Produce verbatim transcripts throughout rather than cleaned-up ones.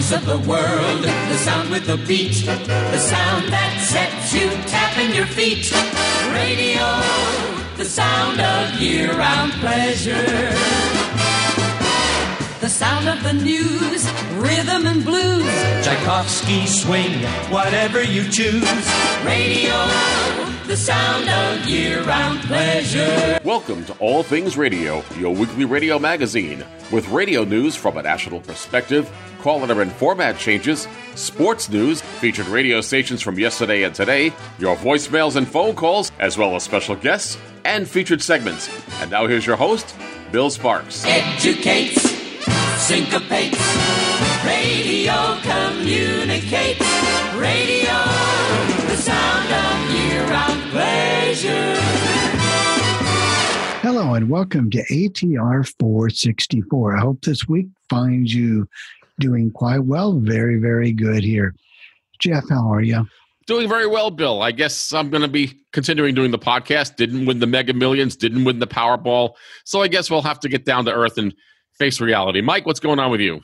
voice of the world, the sound with the beat, the sound that sets you tapping your feet. Radio, the sound of year-round pleasure. The sound of the news, rhythm and blues. Tchaikovsky swing, whatever you choose. Radio, the sound of year-round pleasure. Welcome to All Things Radio, your weekly radio magazine, with radio news from a national perspective, caller and format changes, sports news, featured radio stations from yesterday and today, your voicemails and phone calls, as well as special guests and featured segments. And now here's your host, Bill Sparks. Educates, syncopates, radio communicates, radio, the sound of year-round pleasure. Hello and welcome to A T R four sixty-four. I hope this week finds you doing quite well. Very, very good here. Jeff, how are you? Doing very well, Bill. I guess I'm going to be continuing doing the podcast. Didn't win the Mega Millions, didn't win the Powerball. So I guess we'll have to get down to earth and face reality. Mike, what's going on with you?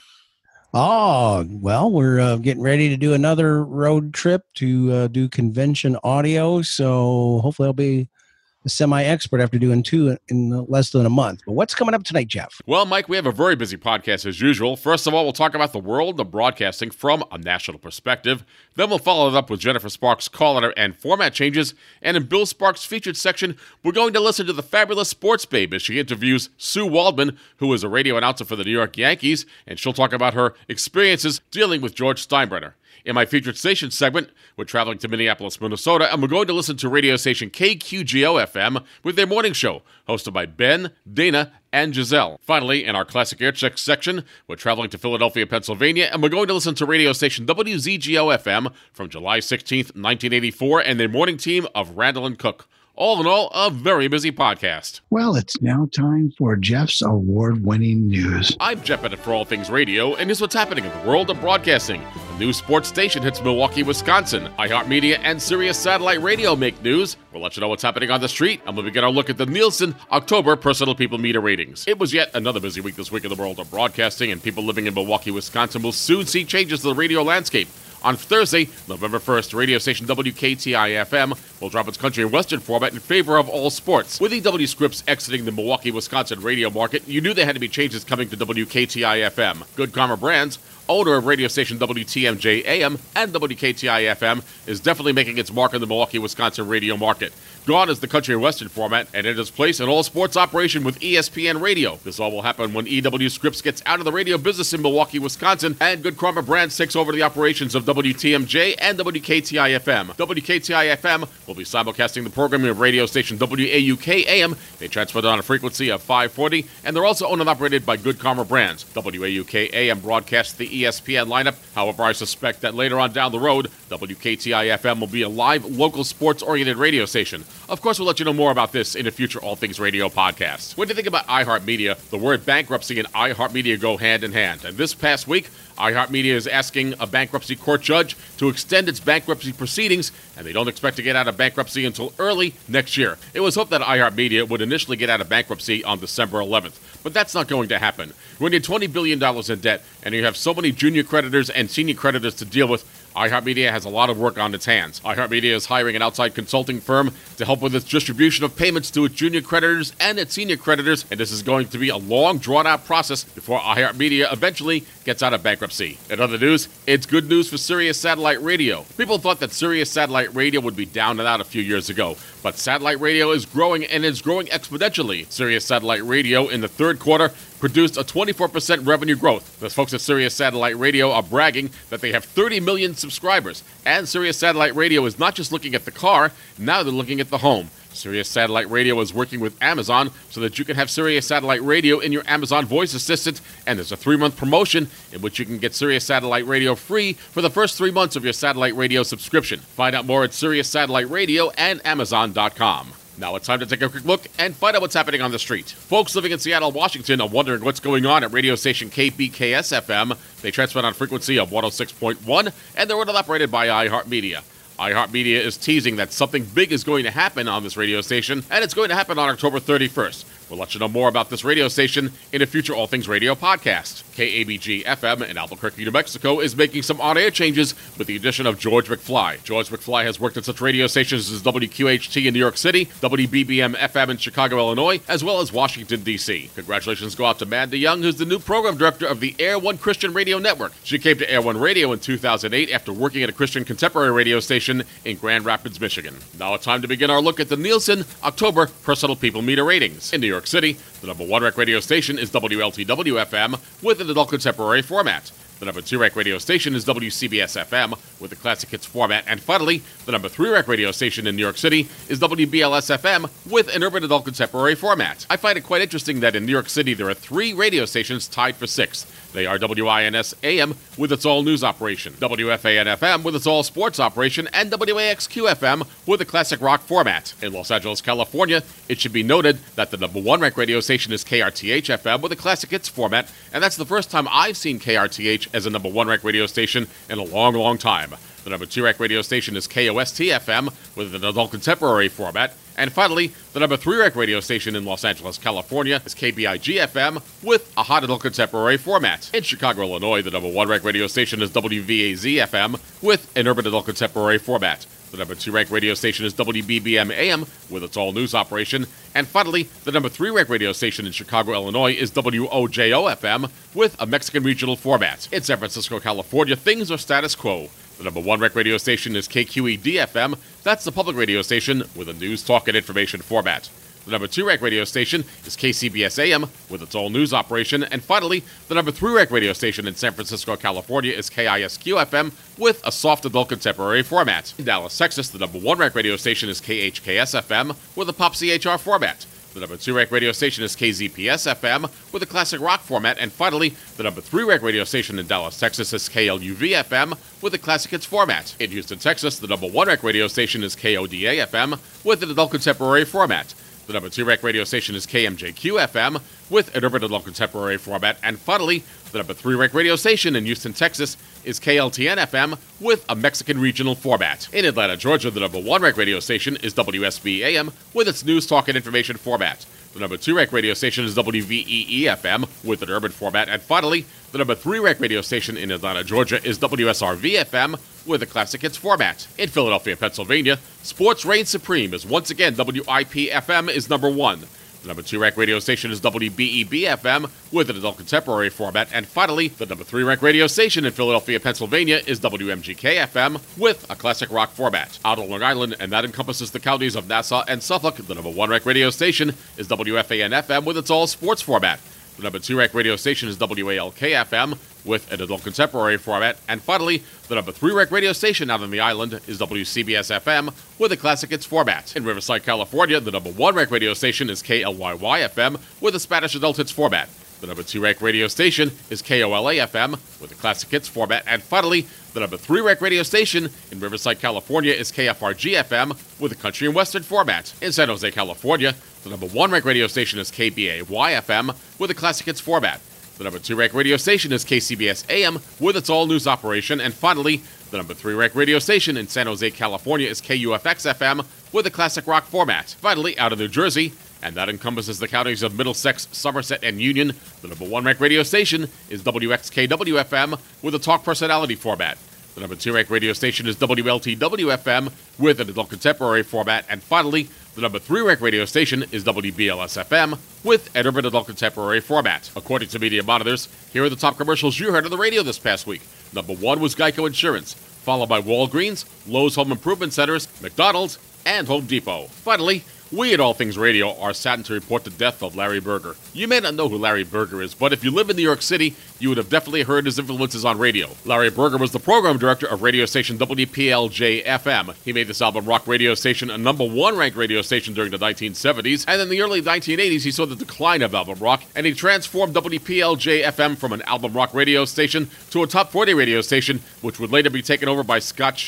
Oh, well, we're uh, getting ready to do another road trip to uh, do convention audio. So hopefully I'll be a semi-expert after doing two in less than a month. But what's coming up tonight, Jeff? Well, Mike, we have a very busy podcast as usual. First of all, we'll talk about the world of broadcasting from a national perspective. Then we'll follow it up with Jennifer Sparks' call letter and format changes. And in Bill Sparks' featured section, we're going to listen to the fabulous Sports Babe as she interviews Sue Waldman, who is a radio announcer for the New York Yankees, and she'll talk about her experiences dealing with George Steinbrenner. In my featured station segment, we're traveling to Minneapolis, Minnesota, and we're going to listen to radio station K Q G O F M with their morning show, hosted by Ben, Dana, and Giselle. Finally, in our Classic Air Check section, we're traveling to Philadelphia, Pennsylvania, and we're going to listen to radio station W Z G O F M from July sixteenth, nineteen eighty-four, and their morning team of Randall and Cook. All in all, a very busy podcast. Well, it's now time for Jeff's award-winning news. I'm Jeff Bennett for All Things Radio, and here's what's happening in the world of broadcasting. A new sports station hits Milwaukee, Wisconsin. iHeartMedia and Sirius Satellite Radio make news. We'll let you know what's happening on the street, and we'll begin our look at the Nielsen October Personal People Meter ratings. It was yet another busy week this week in the world of broadcasting, and people living in Milwaukee, Wisconsin will soon see changes to the radio landscape. On Thursday, November first, radio station W K T I F M will drop its country and western format in favor of all sports. With E W Scripps exiting the Milwaukee, Wisconsin radio market, you knew there had to be changes coming to W K T I F M. Good Karma Brands, owner of radio station W T M J A M and W K T I F M, is definitely making its mark in the Milwaukee, Wisconsin radio market. Gone is the country and western format, and it is placed in all sports operation with E S P N Radio. This all will happen when E W Scripps gets out of the radio business in Milwaukee, Wisconsin, and Good Karma Brands takes over the operations of W T M J and W K T I F M. W K T I F M will be simulcasting the programming of radio station W A U K A M. They transferred on a frequency of five forty, and they're also owned and operated by Good Karma Brands. W A U K A M broadcasts the E S P N lineup. However, I suspect that later on down the road, W K T I F M will be a live, local, sports-oriented radio station. Of course, we'll let you know more about this in a future All Things Radio podcast. When you think about iHeartMedia, the word bankruptcy and iHeartMedia go hand in hand. And this past week, iHeartMedia is asking a bankruptcy court judge to extend its bankruptcy proceedings, and they don't expect to get out of bankruptcy until early next year. It was hoped that iHeartMedia would initially get out of bankruptcy on December eleventh, but that's not going to happen. When you're twenty billion dollars in debt and you have so many junior creditors and senior creditors to deal with, iHeartMedia has a lot of work on its hands. iHeartMedia is hiring an outside consulting firm to help with its distribution of payments to its junior creditors and its senior creditors, and this is going to be a long, drawn-out process before iHeartMedia eventually gets out of bankruptcy. In other news, it's good news for Sirius Satellite Radio. People thought that Sirius Satellite Radio would be down and out a few years ago, but satellite radio is growing, and it's growing exponentially. Sirius Satellite Radio in the third quarter produced a twenty-four percent revenue growth. The folks at Sirius Satellite Radio are bragging that they have thirty million subscribers, and Sirius Satellite Radio is not just looking at the car, now they're looking at the home. Sirius Satellite Radio is working with Amazon so that you can have Sirius Satellite Radio in your Amazon voice assistant, and there's a three-month promotion in which you can get Sirius Satellite Radio free for the first three months of your satellite radio subscription. Find out more at Sirius Satellite Radio and Amazon dot com. Now it's time to take a quick look and find out what's happening on the street. Folks living in Seattle, Washington are wondering what's going on at radio station K B K S F M. They transmit on a frequency of one oh six point one, and they're owned and operated by iHeartMedia. iHeartMedia is teasing that something big is going to happen on this radio station, and it's going to happen on October thirty-first. We'll let you know more about this radio station in a future All Things Radio podcast. K A B G F M in Albuquerque, New Mexico is making some on-air changes with the addition of George McFly. George McFly has worked at such radio stations as W Q H T in New York City, W B B M F M in Chicago, Illinois, as well as Washington, D C. Congratulations go out to Manda Young, who's the new program director of the Air One Christian Radio Network. She came to Air One Radio in two thousand eight after working at a Christian contemporary radio station in Grand Rapids, Michigan. Now it's time to begin our look at the Nielsen October Personal People Meter ratings. In New York City, the number one rec radio station is W L T W F M with an adult contemporary format. The number two rec radio station is W C B S F M with the classic hits format. And finally, the number three rec radio station in New York City is W B L S F M with an urban adult contemporary format. I find it quite interesting that in New York City there are three radio stations tied for sixth. They are W I N S A M with its all-news operation, W F A N F M with its all-sports operation, and W A X Q F M with a classic rock format. In Los Angeles, California, it should be noted that the number one rec radio station is K R T H F M with a classic hits format, and that's the first time I've seen K R T H as a number one rec radio station in a long, long time. The number two rec radio station is K O S T F M with an adult contemporary format. And finally, the number three rec radio station in Los Angeles, California is K B I G F M with a hot adult contemporary format. In Chicago, Illinois, the number one rec radio station is W V A Z F M with an urban adult contemporary format. The number two rec radio station is W B B M A M with its all-news operation. And finally, the number three rec radio station in Chicago, Illinois is W O J O F M with a Mexican regional format. In San Francisco, California, things are status quo. The number one rec radio station is K Q E D F M. That's the public radio station with a news, talk, and information format. The number two rec radio station is K C B S A M with its all-news operation. And finally, the number three rec radio station in San Francisco, California is K I S Q F M with a soft adult contemporary format. In Dallas, Texas, the number one rec radio station is K H K S F M with a pop C H R format. The number two rec radio station is K Z P S F M with a classic rock format. And finally, the number three rec radio station in Dallas, Texas is K L U V F M with a classic hits format. In Houston, Texas, the number one rec radio station is K O D A F M with an adult contemporary format. The number two rec radio station is K M J Q F M with an urban adult contemporary format. And finally, the number three rec radio station in Houston, Texas is K L T N F M with a Mexican regional format. In Atlanta, Georgia, the number one rec radio station is W S B A M with its news, talk, and information format. The number two rec radio station is W V E E F M with an urban format. And finally, the number three rec radio station in Atlanta, Georgia is W S R V F M with a classic hits format. In Philadelphia, Pennsylvania, sports reigns supreme as once again W I P F M is number one. The number two rec radio station is W B E B F M with an adult contemporary format. And finally, the number three rec radio station in Philadelphia, Pennsylvania is W M G K F M with a classic rock format. Out on Long Island, and that encompasses the counties of Nassau and Suffolk, the number one rec radio station is W F A N F M with its all-sports format. The number two rec radio station is W A L K F M with an adult contemporary format. And finally, the number three rec radio station out on the island is W C B S F M with a classic hits format. In Riverside, California, the number one rec radio station is K L Y Y F M with a Spanish adult hits format. The number two rec radio station is K O L A F M with a classic hits format. And finally, the number three rec radio station in Riverside, California is K F R G F M with a country and western format. In San Jose, California, the number one rec radio station is K B A Y F M with a classic hits format. The number two rec radio station is K C B S A M with its all-news operation. And finally, the number three rec radio station in San Jose, California is K U F X F M with a classic rock format. Finally, out of New Jersey, and that encompasses the counties of Middlesex, Somerset, and Union, the number one rec radio station is W X K W F M with a talk personality format. The number two rec radio station is W L T W F M with an adult contemporary format. And finally, the number three rec radio station is W B L S F M with an urban adult contemporary format. According to Media Monitors, here are the top commercials you heard on the radio this past week. Number one was Geico Insurance, followed by Walgreens, Lowe's Home Improvement Centers, McDonald's, and Home Depot. Finally, we at All Things Radio are saddened to report the death of Larry Berger. You may not know who Larry Berger is, but if you live in New York City, you would have definitely heard his influences on radio. Larry Berger was the program director of radio station W P L J F M. He made this album rock radio station a number one ranked radio station during the nineteen seventies, and in the early nineteen eighties he saw the decline of album rock, and he transformed W P L J F M from an album rock radio station to a top forty radio station, which would later be taken over by Scott Shannon,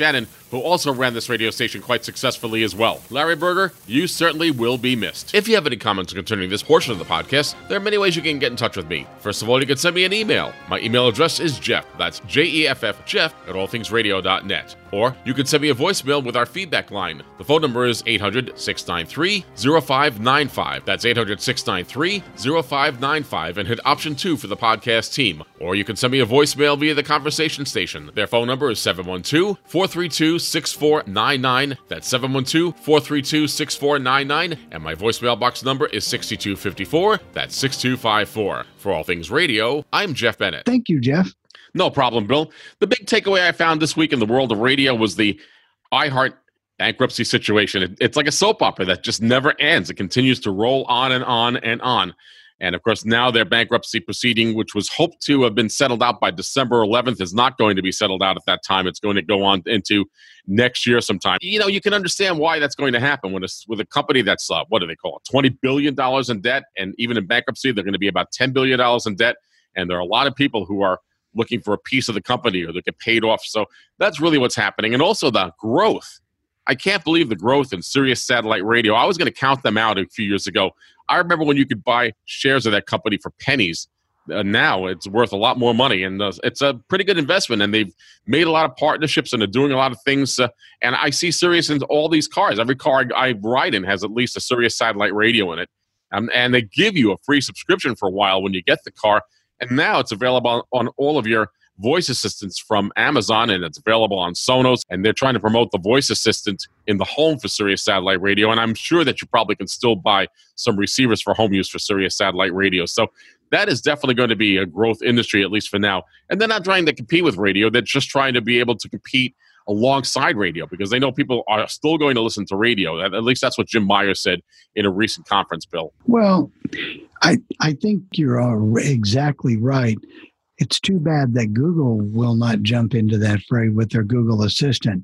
who also ran this radio station quite successfully as well. Larry Berger, you certainly will be missed. If you have any comments concerning this portion of the podcast, there are many ways you can get in touch with me. First of all, you can send me an email. My email address is Jeff, that's J E F F, Jeff, at all things radio dot net. Or you can send me a voicemail with our feedback line. The phone number is eight hundred, six nine three, zero five nine five. That's eight hundred, six nine three, zero five nine five, and hit option two for the podcast team. Or you can send me a voicemail via the conversation station. Their phone number is seven one two, four three two, six four nine nine. That's seven one two, four three two, six four nine nine. And my voicemail box number is six two five four. That's six two five four. For All Things Radio, I'm Jeff Bennett. Thank you, Jeff. No problem, Bill. The big takeaway I found this week in the world of radio was the iHeart bankruptcy situation. It, it's like a soap opera that just never ends. It continues to roll on and on and on. And, of course, now their bankruptcy proceeding, which was hoped to have been settled out by December eleventh, is not going to be settled out at that time. It's going to go on into next year sometime. You know, you can understand why that's going to happen when it's with a company that's, uh, what do they call it, twenty billion dollars in debt. And even in bankruptcy, they're going to be about ten billion dollars in debt. And there are a lot of people who are looking for a piece of the company or they get paid off. So that's really what's happening. And also the growth. I can't believe the growth in Sirius Satellite Radio. I was going to count them out a few years ago. I remember when you could buy shares of that company for pennies. Uh, now it's worth a lot more money, and uh, it's a pretty good investment. And they've made a lot of partnerships, and they're doing a lot of things. Uh, and I see Sirius in all these cars. Every car I, I ride in has at least a Sirius Satellite Radio in it. Um, and they give you a free subscription for a while when you get the car. And now it's available on, on all of your voice assistants from Amazon, and it's available on Sonos. And they're trying to promote the voice assistant in the home for Sirius Satellite Radio. And I'm sure that you probably can still buy some receivers for home use for Sirius Satellite Radio. So that is definitely going to be a growth industry, at least for now. And they're not trying to compete with radio. They're just trying to be able to compete alongside radio because they know people are still going to listen to radio. At least that's what Jim Meyer said in a recent conference, Bill. Well, I I think you're all exactly right. It's too bad that Google will not jump into that fray with their Google Assistant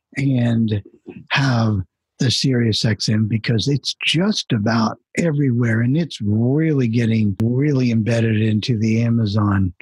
and have the Sirius X M because it's just about everywhere and it's really getting really embedded into the Amazon.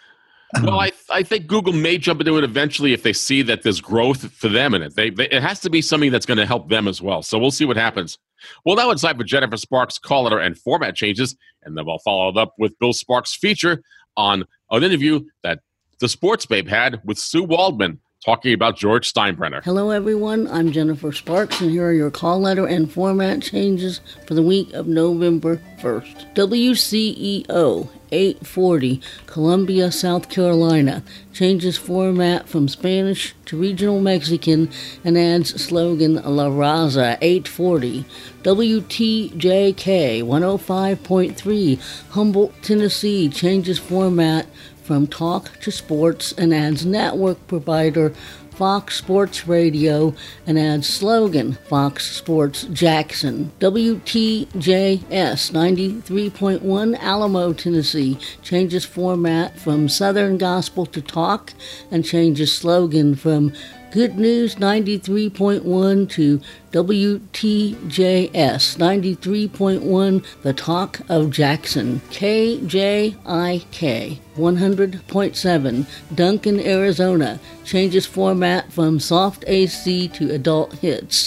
Um, well, I I think Google may jump into it eventually if they see that there's growth for them in it. They, they it has to be something that's going to help them as well. So we'll see what happens. Well, now it's time for Jennifer Sparks' call letter and format changes, and then we'll follow it up with Bill Sparks' feature on an interview that the Sports Babe had with Sue Waldman, talking about George Steinbrenner. Hello, everyone. I'm Jennifer Sparks, and here are your call letter and format changes for the week of November first. W C E O eight forty, Columbia, South Carolina, changes format from Spanish to regional Mexican and adds slogan La Raza eight forty. W T J K one oh five point three, Humboldt, Tennessee, changes format from talk to sports and adds network provider Fox Sports Radio and adds slogan Fox Sports Jackson. W T J S ninety-three point one, Alamo, Tennessee, changes format from Southern Gospel to talk and changes slogan from Good News ninety-three point one to W T J S ninety-three point one, The Talk of Jackson. K J I K one hundred point seven, Duncan, Arizona, changes format from soft A C to adult hits.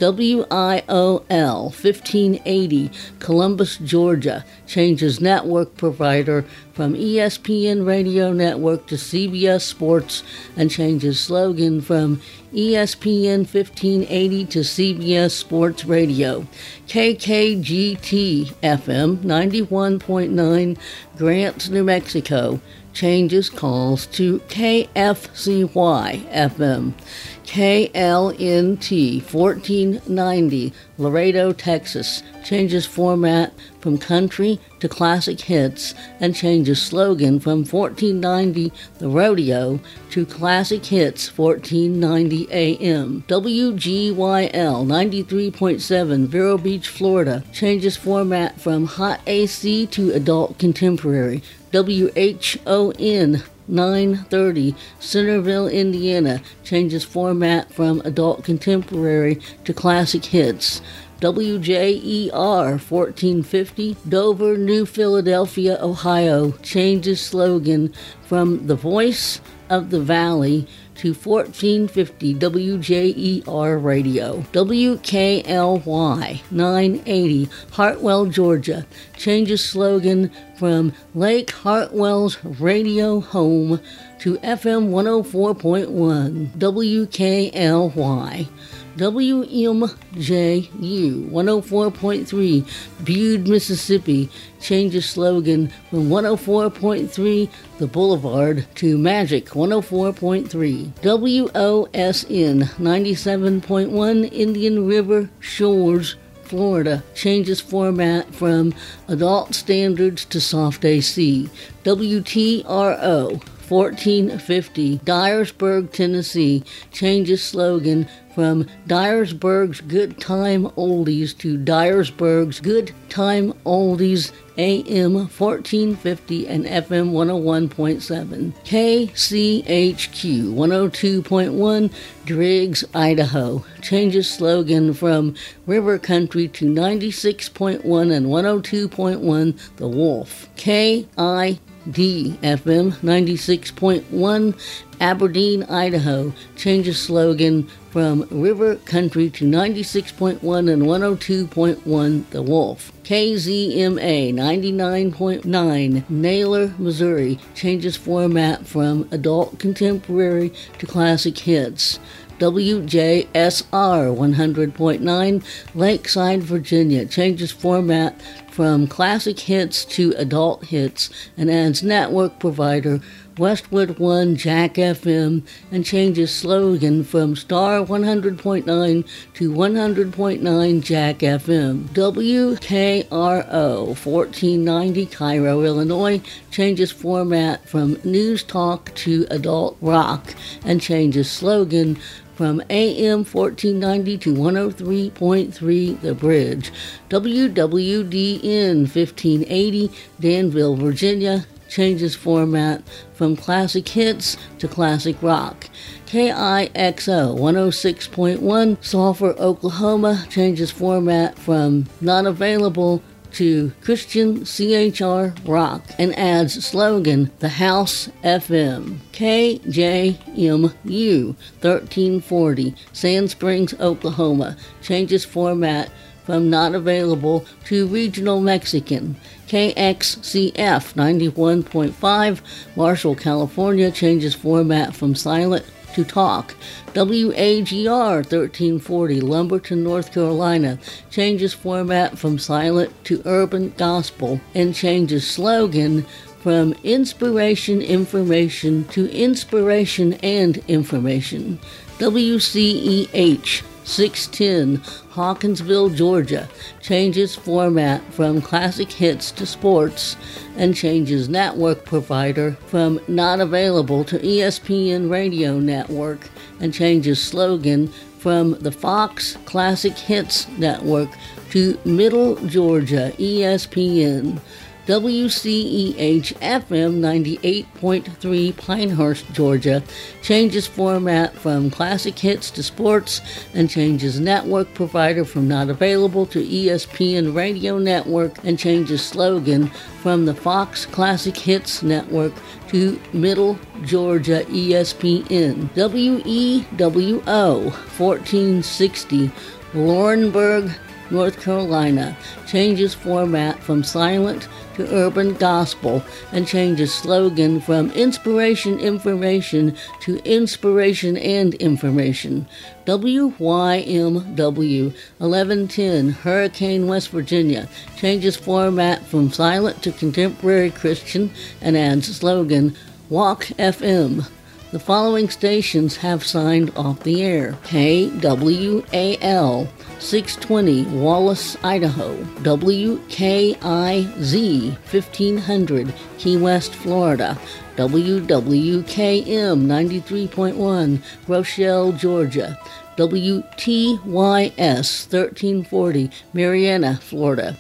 W I O L fifteen eighty, Columbus, Georgia, changes network provider from E S P N Radio Network to C B S Sports and changes slogan from E S P N fifteen eighty to C B S Sports Radio. K K G T F M ninety-one point nine, Grants, New Mexico, changes calls to K F C Y F M. K L N T fourteen ninety, Laredo, Texas, changes format from country to classic hits and changes slogan from fourteen ninety The Rodeo to classic hits fourteen ninety A M. W G Y L ninety-three point seven, Vero Beach, Florida, changes format from hot A C to adult contemporary. W H O N nine thirty, Centerville, Indiana, changes format from adult contemporary to classic hits. W J E R fourteen fifty, Dover, New Philadelphia, Ohio, changes slogan from the Voice of the Valley to fourteen fifty W J E R Radio. W K L Y nine eighty, Hartwell, Georgia, changes slogan from Lake Hartwell's radio home to F M one oh four point one. W K L Y. W M J U one oh four point three, Bude, Mississippi, changes slogan from one oh four point three The Boulevard to Magic one oh four point three. W O S N ninety-seven point one, Indian River Shores, Florida, changes format from adult standards to soft A C. W T R O fourteen fifty, Dyersburg, Tennessee, changes slogan from Dyersburg's Good Time Oldies to Dyersburg's Good Time Oldies, A M fourteen fifty and F M one oh one point seven. K C H Q one oh two point one, Driggs, Idaho, changes slogan from River Country to ninety-six point one and one oh two point one, The Wolf. K I D F M ninety-six point one, Aberdeen, Idaho, changes slogan from River Country to ninety-six point one and one oh two point one, The Wolf. K Z M A ninety-nine point nine, Naylor, Missouri, changes format from adult contemporary to classic hits. W J S R one hundred point nine, Lakeside, Virginia, changes format from classic hits to adult hits and adds network provider Westwood One Jack F M and changes slogan from Star one hundred point nine to one hundred point nine Jack F M. W K R O fourteen ninety, Cairo, Illinois, changes format from news talk to adult rock and changes slogan from A M fourteen ninety to one oh three point three The Bridge. W W D N fifteen eighty, Danville, Virginia, changes format from classic hits to classic rock. K I X O one oh six point one, Sulphur, Oklahoma, changes format from not available to Christian C H R Rock and adds slogan The House F M. K J M U thirteen forty, Sand Springs, Oklahoma, changes format from not available to regional Mexican. K X C F ninety-one point five, Marshall, California, changes format from silent to talk. W A G R thirteen forty, Lumberton, North Carolina, changes format from silent to urban gospel and changes slogan from inspiration information to inspiration and information. W C E H six ten, Hawkinsville, Georgia, changes format from classic hits to sports and changes network provider from not available to E S P N Radio Network and changes slogan from the Fox Classic Hits Network to Middle Georgia E S P N. W C E H F M ninety-eight point three, Pinehurst, Georgia, changes format from classic hits to sports and changes network provider from not available to E S P N Radio Network and changes slogan from the Fox Classic Hits Network to Middle Georgia E S P N. W E W O fourteen sixty, Laurinburg, North Carolina, changes format from silent to urban gospel and changes slogan from inspiration information to inspiration and information. W Y M W eleven ten, Hurricane, West Virginia, changes format from silent to contemporary Christian and adds slogan Walk F M. The following stations have signed off the air. K W A L six twenty, Wallace, Idaho. W K I Z fifteen hundred, Key West, Florida. W W K M ninety-three point one, Rochelle, Georgia. W T Y S thirteen forty, Marietta, Florida.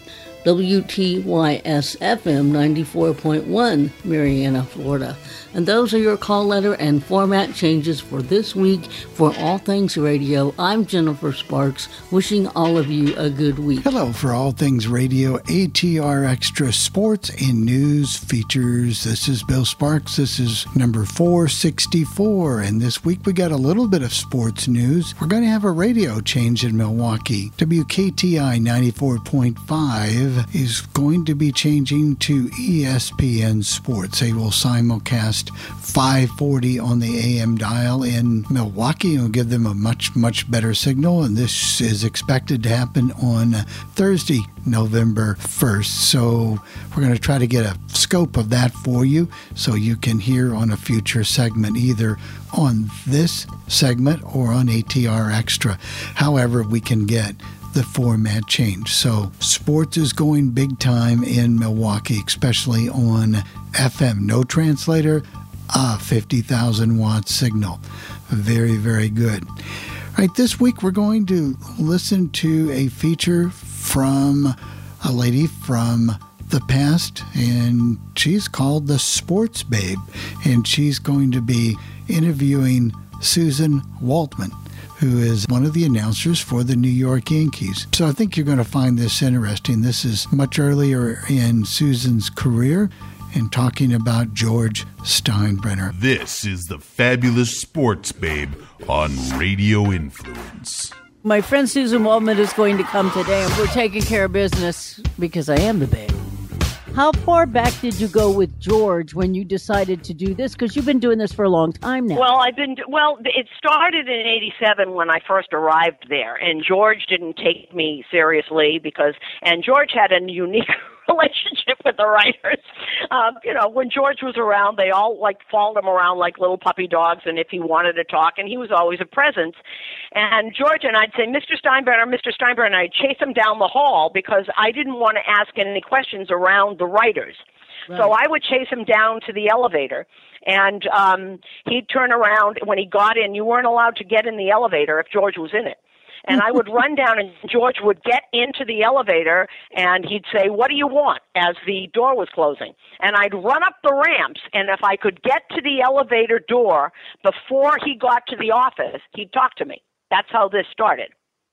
W T Y S F M ninety-four point one, Marianna, Florida. And those are your call letter and format changes for this week for All Things Radio. I'm Jennifer Sparks, wishing all of you a good week. Hello for All Things Radio, A T R Extra Sports and News Features. This is Bill Sparks. This is number four sixty-four. And this week we got a little bit of sports news. We're going to have a radio change in Milwaukee. W K T I ninety-four point five is going to be changing to E S P N Sports. They will simulcast five forty on the A M dial in Milwaukee and will give them a much, much better signal. And this is expected to happen on Thursday, November first. So we're going to try to get a scope of that for you so you can hear on a future segment, either on this segment or on A T R Extra. However, we can get the format change. So sports is going big time in Milwaukee, especially on F M. No translator, a fifty thousand watt signal. Very, very good. All right, this week we're going to listen to a feature from a lady from the past, and she's called the Sports Babe, and she's going to be interviewing Susan Waltman, who is one of the announcers for the New York Yankees. So I think you're going to find this interesting. This is much earlier in Susan's career and talking about George Steinbrenner. This is the Fabulous Sports Babe on Radio Influence. My friend Susan Waltman is going to come today, and we're taking care of business because I am the babe. How far back did you go with George when you decided to do this? Because you've been doing this for a long time now. Well, I've been, well, it started in eighty-seven when I first arrived there, and George didn't take me seriously because, and George had a unique relationship with the writers. Um, you know, when George was around, they all like followed him around like little puppy dogs, and if he wanted to talk, and he was always a presence. And George and I'd say, Mister Steinbrenner, Mister Steinbrenner, and I'd chase him down the hall because I didn't want to ask any questions around the writers. Right. So I would chase him down to the elevator, and um, he'd turn around. When he got in, you weren't allowed to get in the elevator if George was in it. And I would run down, and George would get into the elevator, and he'd say, what do you want, as the door was closing. And I'd run up the ramps, and if I could get to the elevator door before he got to the office, he'd talk to me. That's how this started.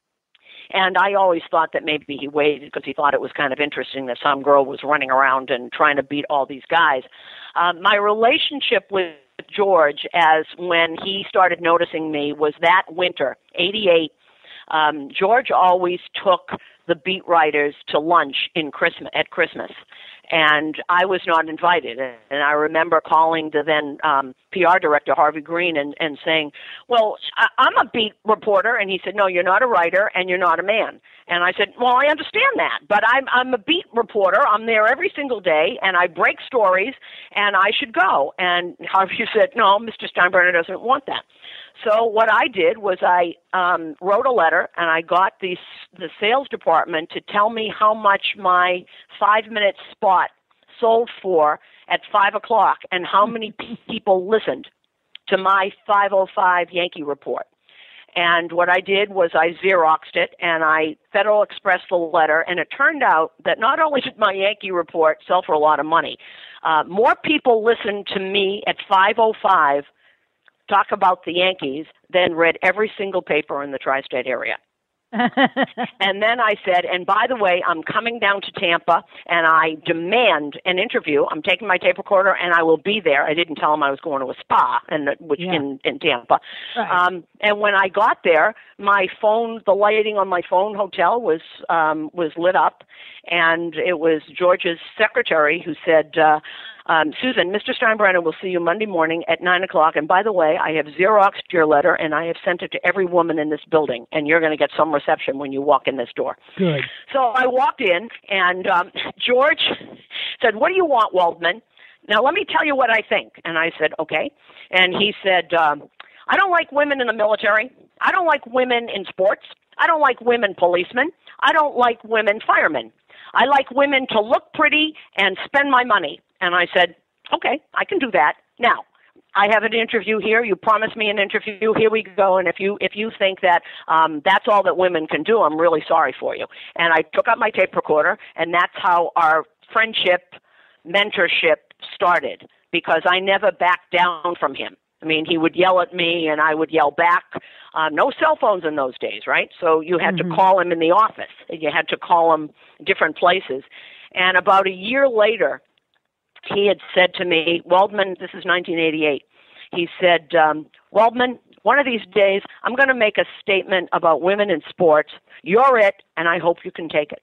And I always thought that maybe he waited because he thought it was kind of interesting that some girl was running around and trying to beat all these guys. Um, my relationship with George, as when he started noticing me, was that winter, eighty-eight. Um, George always took the beat writers to lunch in Christmas at Christmas, and I was not invited. And I remember calling the then um, P R director, Harvey Green, and, and saying, well, I, I'm a beat reporter. And he said, no, you're not a writer and you're not a man. And I said, well, I understand that, but I'm, I'm a beat reporter. I'm there every single day, and I break stories, and I should go. And Harvey said, no, Mister Steinbrenner doesn't want that. So what I did was I um, wrote a letter, and I got the, the sales department to tell me how much my five-minute spot sold for at five o'clock and how many people listened to my five oh five Yankee report. And what I did was I Xeroxed it, and I Federal Expressed the letter, and it turned out that not only did my Yankee report sell for a lot of money, uh, more people listened to me at five oh five talk about the Yankees than read every single paper in the tri-state area. And then I said, and by the way, I'm coming down to Tampa, and I demand an interview. I'm taking my tape recorder, and I will be there. I didn't tell him I was going to a spa, and which yeah. in, in Tampa. Right. Um, and when I got there, my phone, the lighting on my phone hotel was um, was lit up, and it was George's secretary who said, uh, Um, Susan, Mister Steinbrenner will see you Monday morning at nine o'clock. And by the way, I have Xeroxed your letter, and I have sent it to every woman in this building, and you're going to get some reception when you walk in this door. Good. So I walked in, and um, George said, what do you want, Waldman? Now, let me tell you what I think. And I said, okay. And he said, um, I don't like women in the military. I don't like women in sports. I don't like women policemen. I don't like women firemen. I like women to look pretty and spend my money. And I said, okay, I can do that. Now, I have an interview here. You promised me an interview. Here we go. And if you if you think that um, that's all that women can do, I'm really sorry for you. And I took out my tape recorder, and that's how our friendship, mentorship started, because I never backed down from him. I mean, he would yell at me, and I would yell back. Uh, no cell phones in those days, right? So you had mm-hmm. to call him in the office. You had to call him different places. And about a year later, he had said to me, Waldman, this is nineteen eighty-eight, he said, um, Waldman, one of these days, I'm going to make a statement about women in sports. You're it, and I hope you can take it.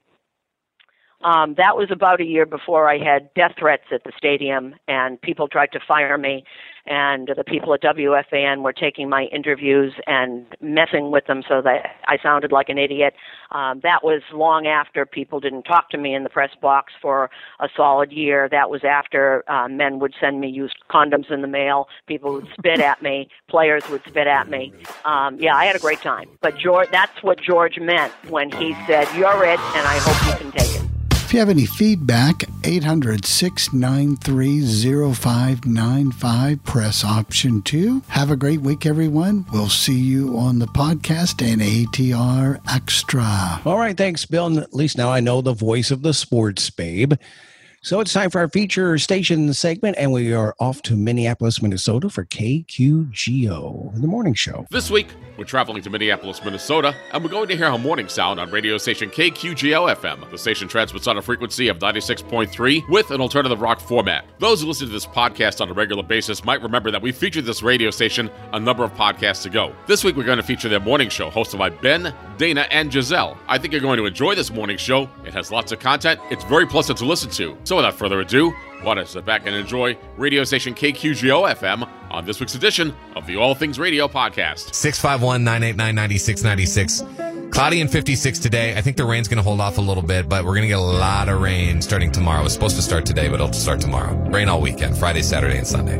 Um, that was about a year before I had death threats at the stadium, and people tried to fire me, and the people at W F A N were taking my interviews and messing with them so that I sounded like an idiot. Um, that was long after people didn't talk to me in the press box for a solid year. That was after uh, men would send me used condoms in the mail. People would spit at me. Players would spit at me. Um, yeah, I had a great time. But George, that's what George meant when he said, you're it, and I hope you can take it. If you have any feedback, eight hundred, six nine three, oh five nine five, press option two. Have a great week, everyone. We'll see you on the podcast and A T R Extra. All right, thanks, Bill. And at least now I know the voice of the sports babe. So it's time for our feature station segment, and we are off to Minneapolis, Minnesota for K Q G O, the morning show. This week, we're traveling to Minneapolis, Minnesota, and we're going to hear how morning sound on radio station K Q G O F M. The station transmits on a frequency of ninety-six point three with an alternative rock format. Those who listen to this podcast on a regular basis might remember that we featured this radio station a number of podcasts ago. This week, we're going to feature their morning show, hosted by Ben, Dana, and Giselle. I think you're going to enjoy this morning show. It has lots of content. It's very pleasant to listen to. So without further ado, why don't you sit back and enjoy radio station K Q G O F M on this week's edition of the All Things Radio podcast. six five one, nine eight nine, nine six nine six. Cloudy and fifty-six today. I think the rain's going to hold off a little bit, but we're going to get a lot of rain starting tomorrow. It's supposed to start today, but it'll start tomorrow. Rain all weekend, Friday, Saturday, and Sunday.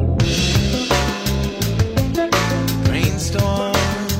Rainstorm,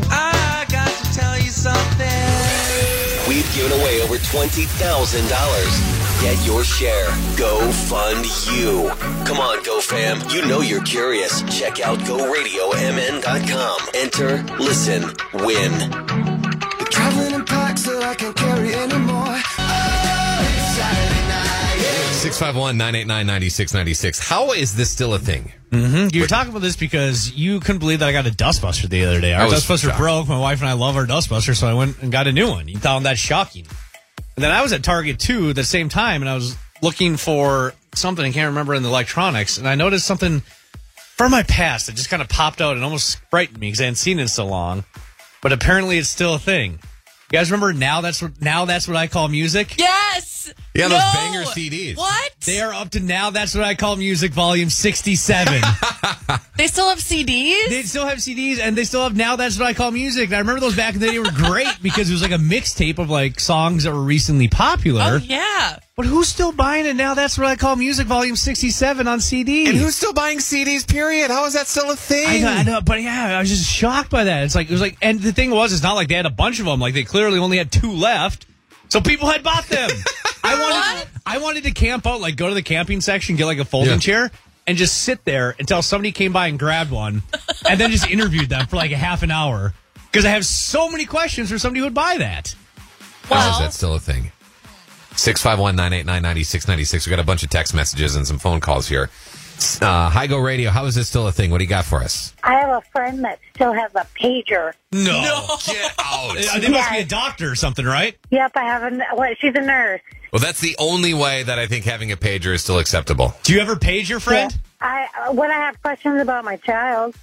I got to tell you something. We've given away over twenty thousand dollars. Get your share. Go fund you. Come on, Go Fam. You know you're curious. Check out go radio m n dot com. Enter, listen, win. We're traveling in packs so I can't carry anymore. Oh, it's Saturday night. Yeah. six five one, nine eight nine, nine six nine six. How is this still a thing? Mm-hmm. You were talking about this because you couldn't believe that I got a dustbuster the other day. Our dustbuster shocked. broke. My wife and I love our dustbuster, so I went and got a new one. You found that shocking. And then I was at Target, too, at the same time, and I was looking for something I can't remember in the electronics, and I noticed something from my past that just kind of popped out and almost frightened me because I hadn't seen it in so long. But apparently it's still a thing. You guys remember Now That's What, now that's what I Call Music? Yes! Yeah, no. those banger C Ds. What? They are up to Now That's What I Call Music Volume sixty-seven. They still have C Ds? They still have C Ds, and they still have Now That's What I Call Music. And I remember those back in the day. They were great because it was like a mixtape of like songs that were recently popular. Oh, yeah. But who's still buying it Now That's What I Call Music Volume sixty-seven on C D? And who's still buying C Ds, period? How is that still a thing? I know, I know, but yeah, I was just shocked by that. It's like, it was like, and the thing was, it's not like they had a bunch of them. Like, they clearly only had two left. So people had bought them. I wanted, I wanted to camp out, like go to the camping section, get like a folding yeah. chair, and just sit there until somebody came by and grabbed one, and then just interviewed them for like a half an hour. Because I have so many questions for somebody who would buy that. Well, how is that still a thing? six five one, nine eight nine, nine six nine six. We got a bunch of text messages and some phone calls here. Uh, Hi Go Radio, how is this still a thing? What do you got for us? I have a friend that still has a pager. No. no. Get out. They must be a doctor or something, right? Yep, I have a, well, she's a nurse. Well, that's the only way that I think having a pager is still acceptable. Do you ever page your friend? Yeah. I when I have questions about my child.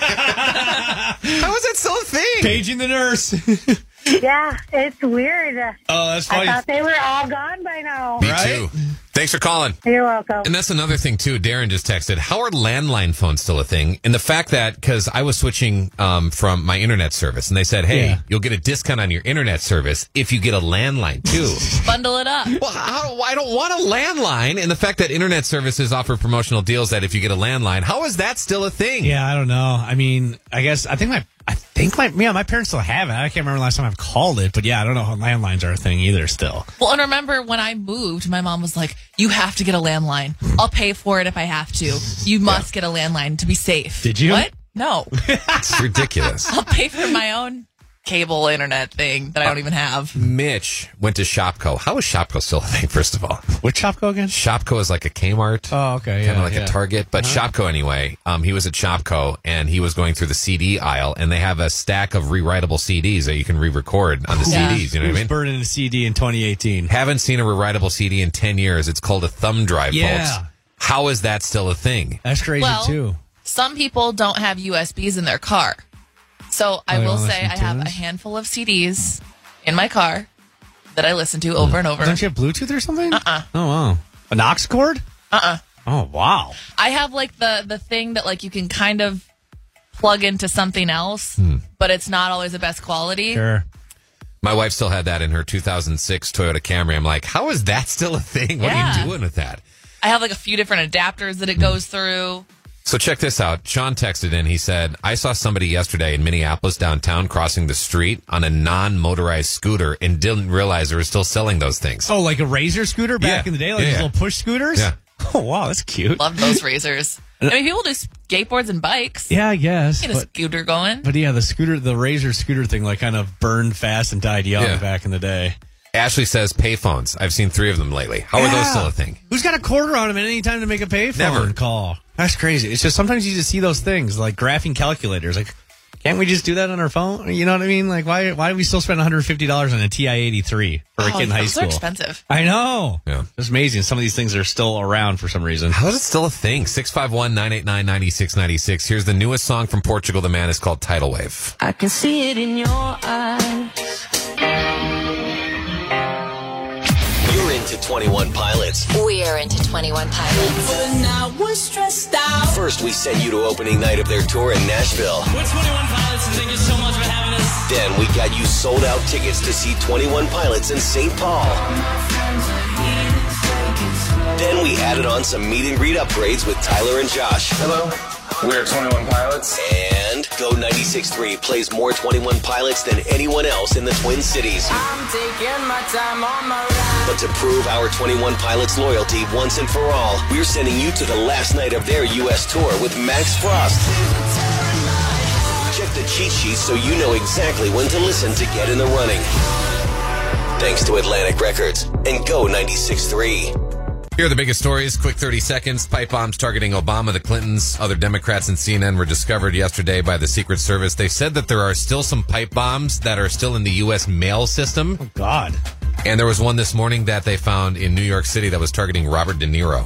How is that still a thing? Paging the nurse. Yeah, it's weird. Oh, that's funny. I thought they were all gone by now. Me right? too. Thanks for calling. You're welcome. And that's another thing, too. Darren just texted, how are landline phones still a thing? And the fact that, because I was switching um, from my internet service, and they said, hey, yeah. you'll get a discount on your internet service if you get a landline, too. Bundle it up. Well, how, I don't want a landline. And the fact that internet services offer promotional deals that if you get a landline, how is that still a thing? Yeah, I don't know. I mean, I guess, I think my I think my yeah, my parents still have it. I can't remember the last time I've called it, but yeah, I don't know how landlines are a thing either still. Well, and remember when I moved, my mom was like, you have to get a landline. I'll pay for it if I have to. You must yeah. get a landline to be safe. Did you? What? No. It's ridiculous. I'll pay for my own cable internet thing that I don't even have. Mitch went to Shopko. How is Shopko still a thing, first of all? Which Shopko again? Shopko is like a Kmart. Oh, okay. Yeah. Kind of like yeah. a Target. But uh-huh. Shopko, anyway, um, he was at Shopko, and he was going through the C D aisle, and they have a stack of rewritable C Ds that you can re-record on the yeah. C Ds. You know Who's what I mean? burning a C D in twenty eighteen? Haven't seen a rewritable C D in ten years. It's called a thumb drive, yeah. folks. How is that still a thing? That's crazy, well, too. Some people don't have U S Bs in their car. So I will say I have a handful of C Ds in my car that I listen to over and over. Don't you have Bluetooth or something? Uh-uh. Oh, wow. An aux cord? Uh-uh. Oh, wow. I have like the, the thing that like you can kind of plug into something else, hmm. but it's not always the best quality. Sure. My wife still had that in her two thousand six Toyota Camry. I'm like, how is that still a thing? What yeah. are you doing with that? I have like a few different adapters that it goes through. So check this out. Sean texted in. He said, I saw somebody yesterday in Minneapolis downtown crossing the street on a non-motorized scooter and didn't realize they were still selling those things. Oh, like a Razor scooter back yeah. in the day? Like yeah, those yeah. little push scooters? Yeah. Oh, wow. That's cute. Love those Razors. I mean, people do skateboards and bikes. Yeah, I guess. Get a but, scooter going. But yeah, the scooter, the Razor scooter thing like kind of burned fast and died young yeah. back in the day. Ashley says payphones. I've seen three of them lately. How yeah. are those still a thing? Who's got a quarter on them at any time to make a payphone Never. call? That's crazy. It's just sometimes you just see those things like graphing calculators. Like, can't we just do that on our phone? You know what I mean? Like, why why do we still spend one hundred fifty dollars on a T I eighty-three for a oh, kid in high school? Those are expensive. I know. Yeah. It's amazing. Some of these things are still around for some reason. How is it still a thing? six five one, nine eight nine, nine six nine six. Here's the newest song from Portugal the Man. It's called Tidal Wave. I can see it in your eyes. You're into twenty-one Pilots. We are into twenty-one Pilots. But now we're stressed out. First, we sent you to opening night of their tour in Nashville. We're twenty-one Pilots, and thank you so much for having us. Then we got you sold out tickets to see twenty-one Pilots in Saint Paul. Then we added on some meet and greet upgrades with Tyler and Josh. Hello, we're twenty-one Pilots. And Go ninety-six point three plays more twenty-one Pilots than anyone else in the Twin Cities. I'm taking my time on my ride. But to prove our twenty-one Pilots loyalty once and for all, we're sending you to the last night of their U S tour with Max Frost. Check the cheat sheet so you know exactly when to listen to get in the running. Thanks to Atlantic Records and Go ninety-six point three. Here are the biggest stories. Quick thirty seconds. Pipe bombs targeting Obama, the Clintons, other Democrats, and C N N were discovered yesterday by the Secret Service. They said that there are still some pipe bombs that are still in the U S mail system. Oh, God. And there was one this morning that they found in New York City that was targeting Robert De Niro.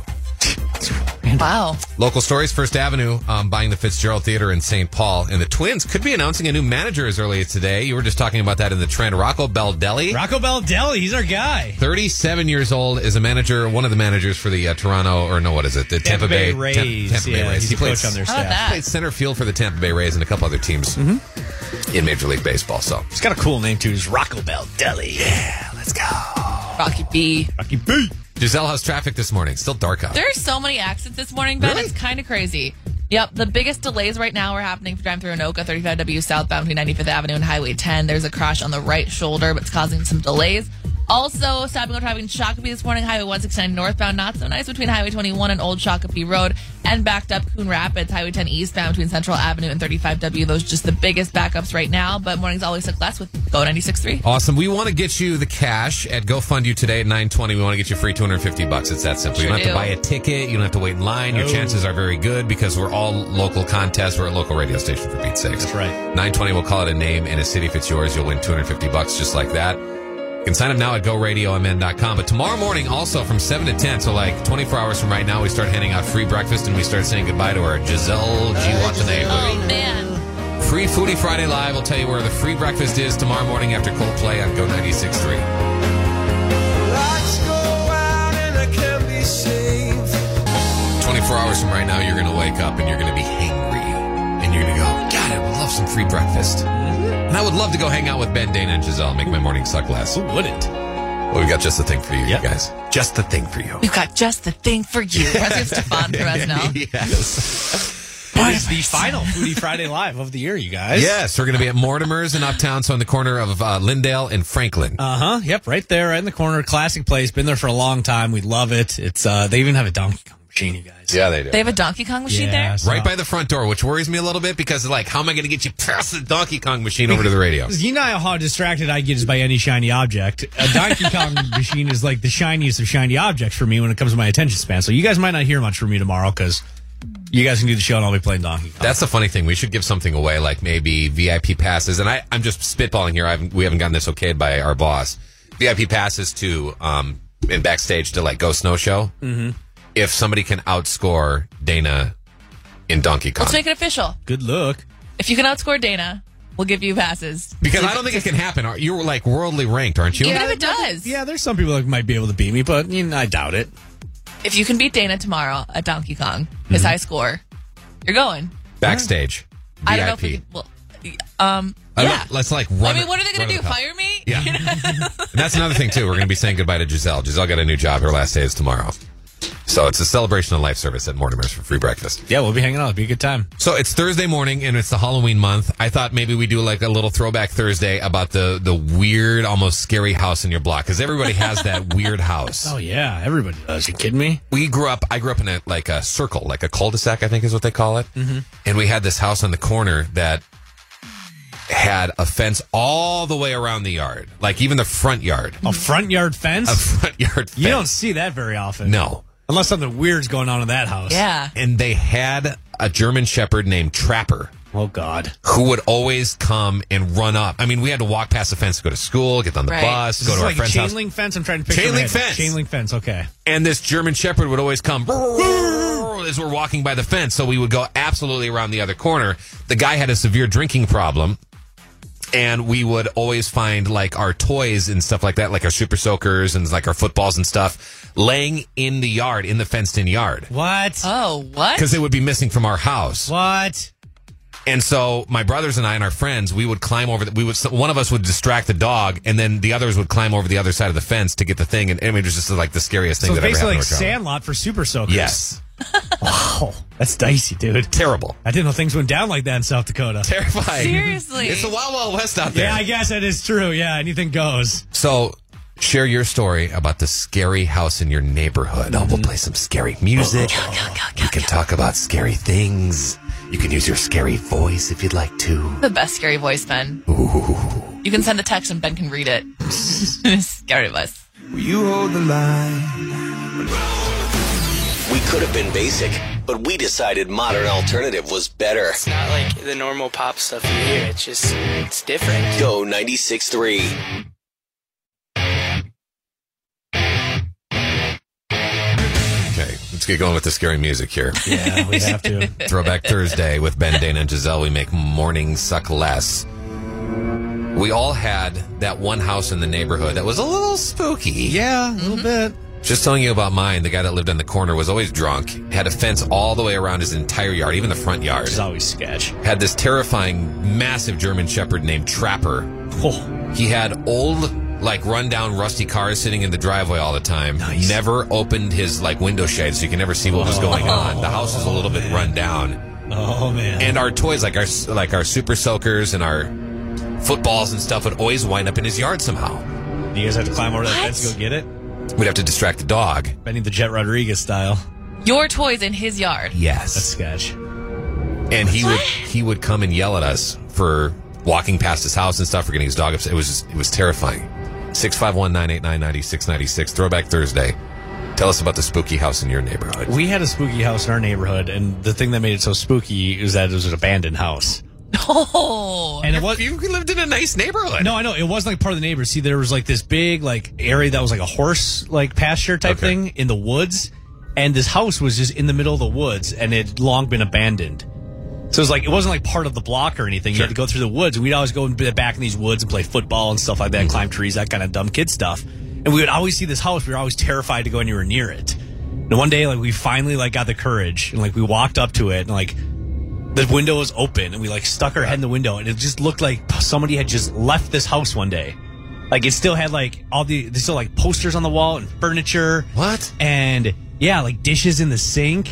Wow. Local stories. First Avenue um, buying the Fitzgerald Theater in Saint Paul. And the Twins could be announcing a new manager as early as today. You were just talking about that in the trend. Rocco Baldelli. Rocco Baldelli. He's our guy. thirty-seven years old, is a manager, one of the managers for the uh, Toronto, or no, what is it? The Tampa, Tampa Bay, Bay Rays. Tampa, Tampa yeah, Bay Rays. He's He a played, coach on their How staff. about that? played center field for the Tampa Bay Rays and a couple other teams mm-hmm. in Major League Baseball. So he's got a cool name, too. He's Rocco Baldelli. Yeah, let's go. Rocky B. Rocky B. Giselle, how's traffic this morning? Still dark out. There are so many accidents this morning, Ben. Really? It's kind of crazy. Yep, the biggest delays right now are happening for driving through Anoka, thirty-five W southbound between ninety-fifth Avenue and Highway ten. There's a crash on the right shoulder, but it's causing some delays. Also, stopping and driving Shakopee this morning, Highway one sixty-nine northbound, not so nice between Highway twenty-one and Old Shakopee Road, and backed up Coon Rapids, Highway ten eastbound between Central Avenue and thirty-five W. Those are just the biggest backups right now, but mornings always look less with Go ninety-six point three. Awesome. We want to get you the cash at GoFund You today at nine twenty. We want to get you free two hundred fifty bucks. It's that simple. Sure you don't have do. to buy a ticket. You don't have to wait in line. Your No. chances are very good because we're all local contests. We're a local radio station, for Pete's sakes. That's right. nine twenty, we'll call it a name and a city. If it's yours, you'll win two hundred fifty bucks just like that. You can sign up now at go radio m n dot com. But tomorrow morning, also from seven to ten, so like twenty-four hours from right now, we start handing out free breakfast and we start saying goodbye to our Giselle G. Watanabe. Oh, man. Free Foodie Friday Live. We'll tell you where the free breakfast is tomorrow morning after Coldplay on Go ninety-six point three. Lights go out and I can't be saved. twenty-four hours from right now, you're going to wake up and you're going to be hangry. And you're going to go, God, I would love some free breakfast. And I would love to go hang out with Ben, Dana, and Giselle and make my morning suck less. Who wouldn't? Well, we've got just the thing for you, Yep. you guys. Just the thing for you. We've got just the thing for you. President Stefan for us now. Yes. It is the final Foodie Friday Live of the year, you guys. Yes, we're going to be at Mortimer's in Uptown, so on the corner of uh, Lyndale and Franklin. Uh huh. Yep, right there, right in the corner. Classic place. Been there for a long time. We love it. It's uh, they even have a Donkey Kong machine, you guys. Yeah, they do. They have a Donkey Kong machine Yeah, there? so- Right by the front door, which worries me a little bit because, like, how am I going to get you past the Donkey Kong machine over to the radio? You know how distracted I get is by any shiny object. A Donkey Kong machine is like the shiniest of shiny objects for me when it comes to my attention span. So you guys might not hear much from me tomorrow because you guys can do the show and I'll be playing Donkey Kong. That's the funny thing. We should give something away, like maybe V I P passes. And I, I'm just spitballing here. I haven't, we haven't gotten this okayed by our boss. V I P passes to um in backstage to like Go Snow Show. Mm-hmm. If somebody can outscore Dana in Donkey Kong. Let's make it official. Good luck. If you can outscore Dana, we'll give you passes. Because I don't think it can happen. You're like worldly ranked, aren't you? Even if it does. Yeah, there's some people that might be able to beat me, but you know, I doubt it. If you can beat Dana tomorrow at Donkey Kong, his high score, you're going. Backstage. I V I P. don't know if we can, well, um, I don't yeah. know, let's like run I mean, it- what are they going run to it do? the top. Fire me? Yeah. And that's another thing, too. We're going to be saying goodbye to Giselle. Giselle got a new job. Her last day is tomorrow. So it's a celebration of life service at Mortimer's for free breakfast. Yeah, we'll be hanging out. It'll be a good time. So it's Thursday morning, and it's the Halloween month. I thought maybe we do like a little throwback Thursday about the, the weird, almost scary house in your block, because everybody has that weird house. Oh, yeah. Everybody does. You kidding me? We grew up, I grew up in a like a circle, like a cul-de-sac, I think is what they call it. Mhm. And we had this house on the corner that had a fence all the way around the yard, like even the front yard. A front yard fence? A front yard fence. You don't see that very often. No. Unless something weird's going on in that house. Yeah. And they had a German Shepherd named Trapper. Oh, God. Who would always come and run up. I mean, we had to walk past the fence to go to school, get on the Right. bus, Is go this to our like a friend's chain house. link fence? I'm trying to picture Chain my link head. fence. Chain link fence, okay. And this German Shepherd would always come as we're walking by the fence. So we would go absolutely around the other corner. The guy had a severe drinking problem. And we would always find like our toys and stuff like that, like our super soakers and like our footballs and stuff, laying in the yard, in the fenced in yard. What? Oh, what? Because they would be missing from our house. What? And so my brothers and I and our friends, we would climb over. The, we would one of us would distract the dog, and then the others would climb over the other side of the fence to get the thing. And I mean, it was just like the scariest thing So that it's ever basically happened like to our child. Sandlot for super soakers. Yes. Wow. That's dicey, dude. Terrible. I didn't know things went down like that in South Dakota. Terrifying. Seriously. It's the Wild Wild West out there. Yeah, I guess that is true. Yeah, anything goes. So share your story about the scary house in your neighborhood. Oh, we'll play some scary music. You can talk about scary things. You can use your scary voice if you'd like to. The best scary voice, Ben. Ooh. You can send a text and Ben can read it. Scary voice. You hold the line. We could have been basic, but we decided Modern Alternative was better. It's not like the normal pop stuff you hear. It's just, it's different. Go ninety-six point three. Okay, let's get going with the scary music here. Yeah, we have to. Throwback Thursday with Ben, Dana, and Giselle. We make mornings suck less. We all had that one house in the neighborhood that was a little spooky. Yeah, a little bit. Just telling you about mine, the guy that lived on the corner was always drunk, had a fence all the way around his entire yard, even the front yard. Which is always sketch. Had this terrifying, massive German Shepherd named Trapper. Oh. He had old, like, run-down, rusty cars sitting in the driveway all the time. Nice. Never opened his, like, window shade, so you can never see what was going on. The house is a little bit run down. Oh, man. And our toys, like our like our super soakers and our footballs and stuff, would always wind up in his yard somehow. You guys have to climb over that fence to go get it? We'd have to distract the dog. Benny the Jet Rodriguez style. Your toys in his yard. Yes. That's sketch. And he would he would come and yell at us for walking past his house and stuff, for getting his dog upset. It was just, it was terrifying. six five one, nine eight nine, nine six nine six. Throwback Thursday. Tell us about the spooky house in your neighborhood. We had a spooky house in our neighborhood, and the thing that made it so spooky is that it was an abandoned house. Oh. And it was, you lived in a nice neighborhood. No, I know. It wasn't like part of the neighborhood. See, there was like this big like area that was like a horse like pasture type Okay. thing in the woods. And this house was just in the middle of the woods and it had long been abandoned. So it was like, it wasn't like part of the block or anything. You had to go through the woods. And we'd always go in the back in these woods and play football and stuff like that, climb trees, that kind of dumb kid stuff. And we would always see this house. We were always terrified to go anywhere near it. And one day, like, we finally like got the courage and like we walked up to it and like, the window was open and we like stuck our head in the window and it just looked like somebody had just left this house one day. Like it still had like all the, there's still like posters on the wall and furniture. What? And yeah, like dishes in the sink.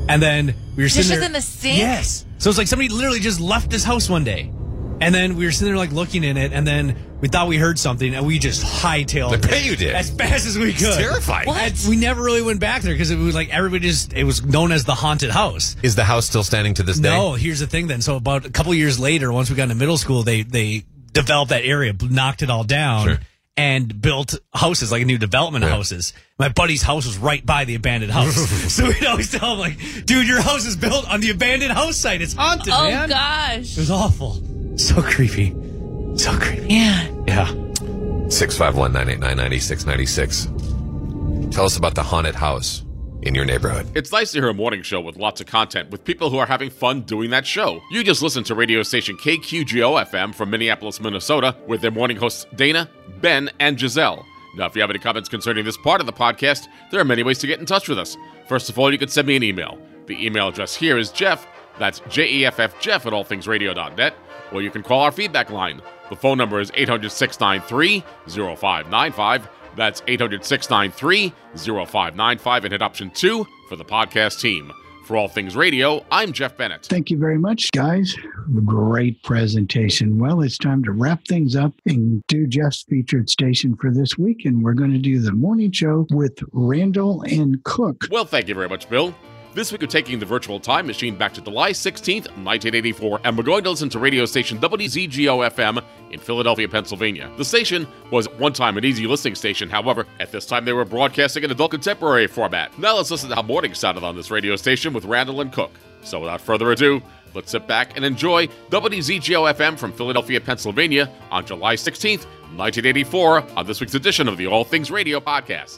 And then we were sitting Dishes there. in the sink? Yes. So it's like somebody literally just left this house one day. And then we were sitting there like looking in it, and then we thought we heard something, and we just hightailed I bet it you did. as fast as we could. It's terrifying. And we never really went back there because it was like everybody just, it was known as the haunted house. Is the house still standing to this day? No, here's the thing then. So about a couple years later, once we got into middle school, they, they developed that area, knocked it all down. Sure. And built houses, like new development Yeah. houses. My buddy's house was right by the abandoned house. So we'd always tell him, like, dude, your house is built on the abandoned house site. It's haunted, Oh, man. gosh. It was awful. So creepy. So creepy. Yeah. Yeah. six five one, nine eight nine, nine six nine six. Tell us about the haunted house in your neighborhood. It's nice to hear a morning show with lots of content with people who are having fun doing that show. You just listened to radio station K Q G O F M from Minneapolis, Minnesota, with their morning hosts Dana, Ben, and Giselle. Now, if you have any comments concerning this part of the podcast, there are many ways to get in touch with us. First of all, you can send me an email. The email address here is Jeff, that's J E F F Jeff at all things radio dot net, or you can call our feedback line. The phone number is eight hundred, six nine three, zero five nine five. That's eight hundred, six nine three, zero five nine five, and hit option two for the podcast team. For All Things Radio, I'm Jeff Bennett. Thank you very much, guys. Great presentation. Well, it's time to wrap things up and do Jeff's featured station for this week. And we're going to do the morning show with Randall and Cook. Well, thank you very much, Bill. This week we're taking the virtual time machine back to July sixteenth, nineteen eighty-four, and we're going to listen to radio station W Z G O F M in Philadelphia, Pennsylvania. The station was at one time an easy listening station. However, at this time they were broadcasting in adult contemporary format. Now let's listen to how morning sounded on this radio station with Randall and Cook. So without further ado, let's sit back and enjoy W Z G O F M from Philadelphia, Pennsylvania on July sixteenth, nineteen eighty-four on this week's edition of the All Things Radio podcast.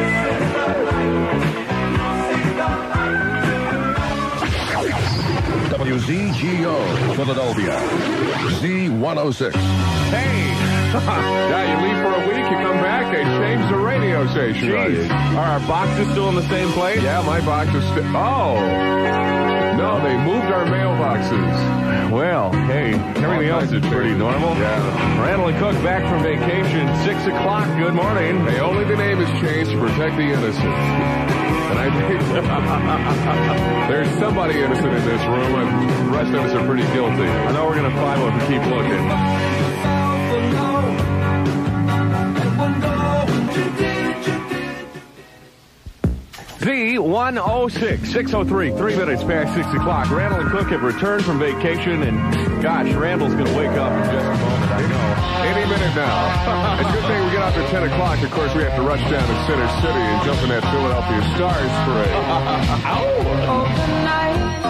W Z G O, Philadelphia, Z one oh six. Hey! Yeah, you leave for a week, you come back, they changed the radio station. Jeez. Are our boxes still in the same place? Yeah, my box is still... Oh! No, they moved our mailboxes. Well, hey, everything else is pretty normal. Yeah. Randall and Cook back from vacation, six o'clock, good morning. Hey, only the name has changed to protect the innocent. And I think there's somebody innocent in this room, and the rest of us are pretty guilty. I know we're going to find one if we keep looking. Z one oh six, six oh three, three minutes past six o'clock. Randall and Cook have returned from vacation, and gosh, Randall's going to wake up in just a moment, I know. Any minute now. It's a good thing we get after ten o'clock. Of course, we have to rush down to Center City and jump in that Philadelphia Stars parade. Ow!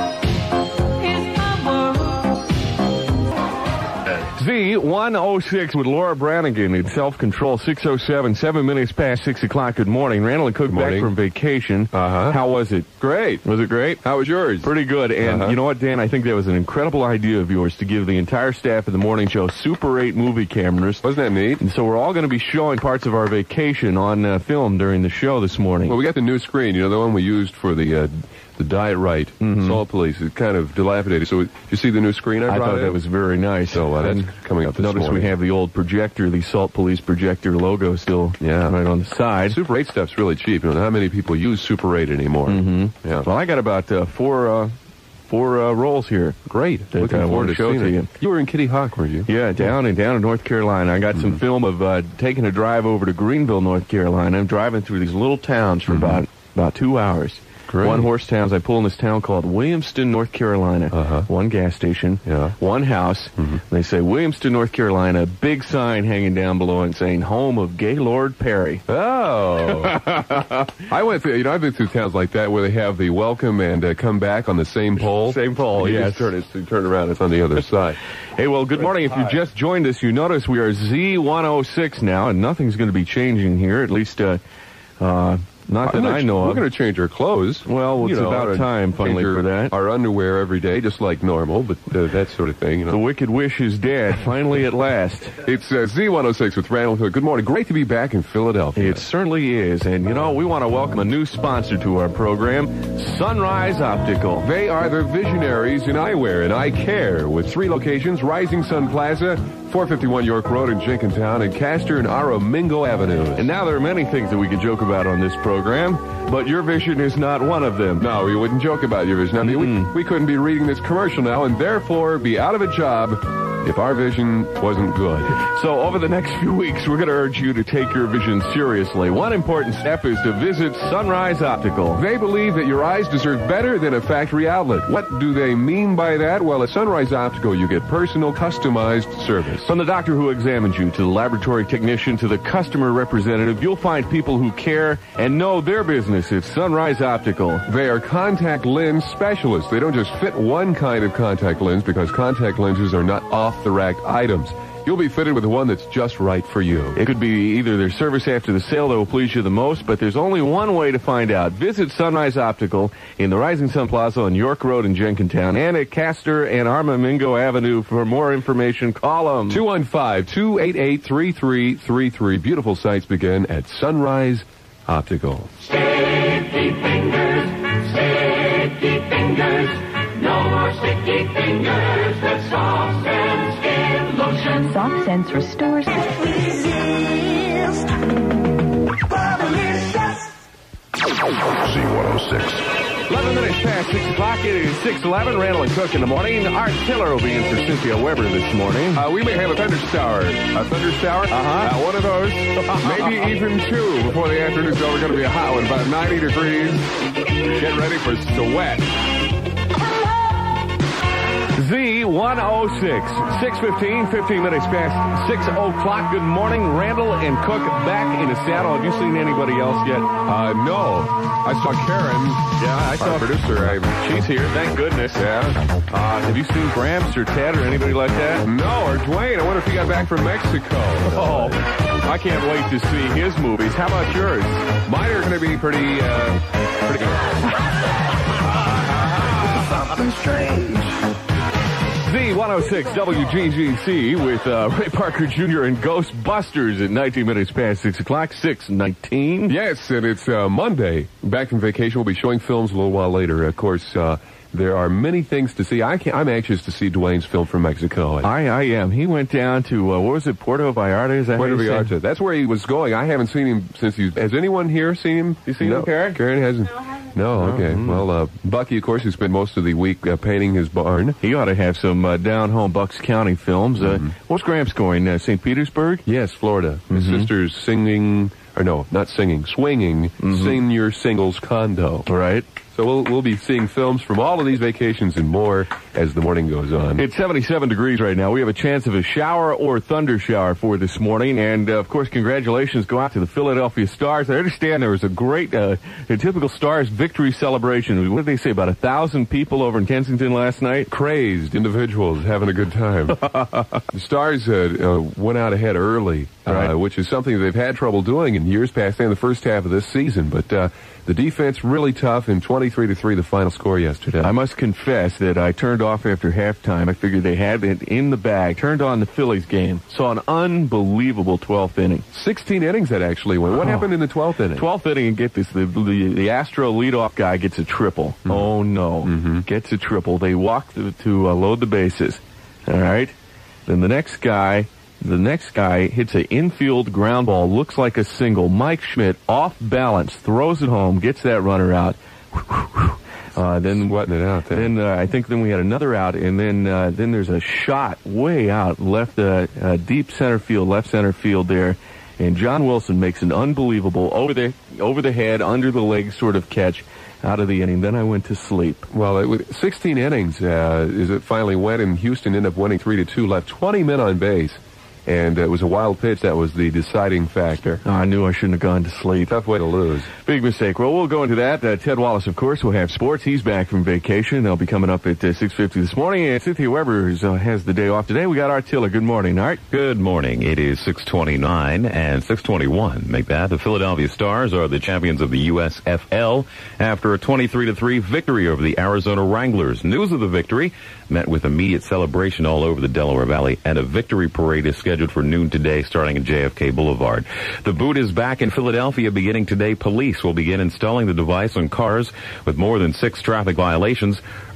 Z one oh six with Laura Branigan in Self-Control, six oh seven, seven minutes past six o'clock. Good morning. Randall and Cook back from vacation. Uh-huh. How was it? Great. Was it great? How was yours? Pretty good. And uh-huh. You know what, Dan? I think that was an incredible idea of yours to give the entire staff of the morning show Super eight movie cameras. Wasn't that neat? And so we're all going to be showing parts of our vacation on uh, film during the show this morning. Well, we got the new screen, you know, the one we used for the... Uh, The Diet Right, mm-hmm. Salt Police, it's kind of dilapidated. So, did you see the new screen I I brought thought in? that was very nice. So, uh, that's coming up this Notice morning. we have the old projector, the Salt Police projector logo still yeah. right on the side. Super eight stuff's really cheap. You know, not many people use Super eight anymore. Mm-hmm. Yeah. Well, I got about uh, four uh, four uh, rolls here. Great. That, Looking uh, forward to show seeing to it. you. You were in Kitty Hawk, were you? Yeah, down and down in North Carolina. I got mm-hmm. some film of uh, taking a drive over to Greenville, North Carolina. I'm driving through these little towns for mm-hmm. about about two hours. Great. One horse towns. I pull in this town called Williamston, North Carolina. Uh-huh. One gas station. Yeah. One house. Mm-hmm. They say Williamston, North Carolina. Big sign hanging down below it saying home of Gaylord Perry. Oh. I went through, you know, I've been through towns like that where they have the welcome and uh, come back on the same pole. Same pole, you yes. just turn it, you turn around, it's on the other side. Hey, well, good morning. If you just joined us, you notice we are Z one oh six now, and nothing's going to be changing here, at least, uh, uh, not that gonna, I know we're of. We're going to change our clothes. Well, it's you know, about time, finally, our, for that. Our underwear every day, just like normal, but uh, that sort of thing. You know. The Wicked Wish is dead, finally at last. It's uh, Z one oh six with Randall Cook. Good morning. Great to be back in Philadelphia. It certainly is. And, you know, we want to welcome a new sponsor to our program, Sunrise Optical. They are the visionaries in eyewear and eye care with three locations, Rising Sun Plaza, four fifty-one York Road in Jenkintown, and Castor and Aramingo Avenue. And now there are many things that we could joke about on this program. but your vision is not one of them. No, we wouldn't joke about your vision. I mean, we, we couldn't be reading this commercial now and therefore be out of a job if our vision wasn't good. So over the next few weeks, we're going to urge you to take your vision seriously. One important step is to visit Sunrise Optical. They believe that your eyes deserve better than a factory outlet. What do they mean by that? Well, at Sunrise Optical, you get personal, customized service. From the doctor who examines you to the laboratory technician to the customer representative, you'll find people who care and know their business at Sunrise Optical. They are contact lens specialists. They don't just fit one kind of contact lens because contact lenses are not off-the-rack items. You'll be fitted with the one that's just right for you. It could be either their service after the sale that will please you the most, but there's only one way to find out. Visit Sunrise Optical in the Rising Sun Plaza on York Road in Jenkintown and at Castor and Armamingo Avenue. For more information, call them. two one five, two eight eight, three three three three. Beautiful sights begin at Sunrise Optical. Sticky fingers, sticky fingers, no more sticky fingers with Soft Sense Skin Lotion. Soft Sense restores. Z one oh six. eleven minutes past six o'clock. It is six eleven. Randall and Cook in the morning. Art Tiller will be in for Cynthia Weber this morning. Uh, we may have a thundershower. A thundershower? Uh-huh. Uh, one of those. Maybe even two before the afternoon's over. Going to be a hot one. About ninety degrees. Get ready for sweat. Z one oh six, six fifteen, fifteen minutes past six o'clock. Good morning, Randall and Cook back in the saddle. Have you seen anybody else yet? Uh, no. I saw Karen. Yeah, I saw our producer. I, She's here, thank goodness. Yeah. Uh, have you seen Gramps or Ted or anybody like that? No, or Dwayne. I wonder if he got back from Mexico. Oh, I can't wait to see his movies. How about yours? Mine are going to be pretty, uh, pretty good. Something strange. Z one oh six W G G C with uh, Ray Parker Junior and Ghostbusters at nineteen minutes past six o'clock, six nineteen. Yes, and it's uh, Monday. Back from vacation. We'll be showing films a little while later. Of course, uh, there are many things to see. I can, I'm anxious to see Dwayne's film from Mexico. I, I am. He went down to, uh, what was it, Puerto Vallarta? Is that Puerto Vallarta. That's where he was going. I haven't seen him since he's... Has anyone here seen him? You seen no. him, Karen? Karen hasn't. No, I haven't. No, okay. Mm-hmm. Well, uh, Bucky, of course, who spent most of the week uh, painting his barn. He ought to have some uh, down-home Bucks County films. Uh, mm-hmm. What's Gramps going? Uh, Saint Petersburg? Yes, Florida. His Mm-hmm. sister's singing... Or no, not singing. Swinging Mm-hmm. senior singles condo. Right. So we'll we'll be seeing films from all of these vacations and more as the morning goes on. It's seventy-seven degrees right now. We have a chance of a shower or thunder shower for this morning. And, uh, of course, congratulations go out to the Philadelphia Stars. I understand there was a great, uh, a typical Stars victory celebration. What did they say, about a thousand people over in Kensington last night? Crazed individuals having a good time. The Stars uh, uh, went out ahead early, Right. uh, which is something they've had trouble doing in years past and the first half of this season. But uh, the defense really tough, and twenty-three to three the final score yesterday. I must confess that I turned off after halftime. I figured they had it in the bag. Turned on the Phillies game. Saw an unbelievable twelfth inning. sixteen innings that actually went. What Oh. happened in the twelfth inning? twelfth inning, and get this, the, the, the Astro leadoff guy gets a triple. Mm-hmm. Oh, no. Mm-hmm. Gets a triple. They walk to, to uh, load the bases. All right? Then the next guy... The next guy hits an infield ground ball, looks like a single. Mike Schmidt, off balance, throws it home, gets that runner out. Uh, then Sweating it out there. Then uh, I think then we had another out, and then uh, then there's a shot way out, left uh, uh, deep center field, left center field there, and John Wilson makes an unbelievable over the over the head, under the leg sort of catch out of the inning. Then I went to sleep. Well, it, with sixteen innings, uh, as it finally went, and Houston ended up winning three to two. Left twenty men on base. And uh, it was a wild pitch that was the deciding factor. Oh, I knew I shouldn't have gone to sleep. Tough way to lose. Big mistake. Well, we'll go into that. Uh, Ted Wallace, of course, will have sports. He's back from vacation. They'll be coming up at uh, six fifty this morning. And Cynthia Weber is, uh, has the day off today. We got Art Tiller. Good morning, Art. Good morning. It is six twenty-nine and six twenty-one. Make that. The Philadelphia Stars are the champions of the U S F L after a twenty-three to three victory over the Arizona Wranglers. News of the victory met with immediate celebration all over the Delaware Valley, and a victory parade is scheduled for noon today starting at J F K Boulevard. The boot is back in Philadelphia beginning today. Police will begin installing the device on cars with more than six traffic violations.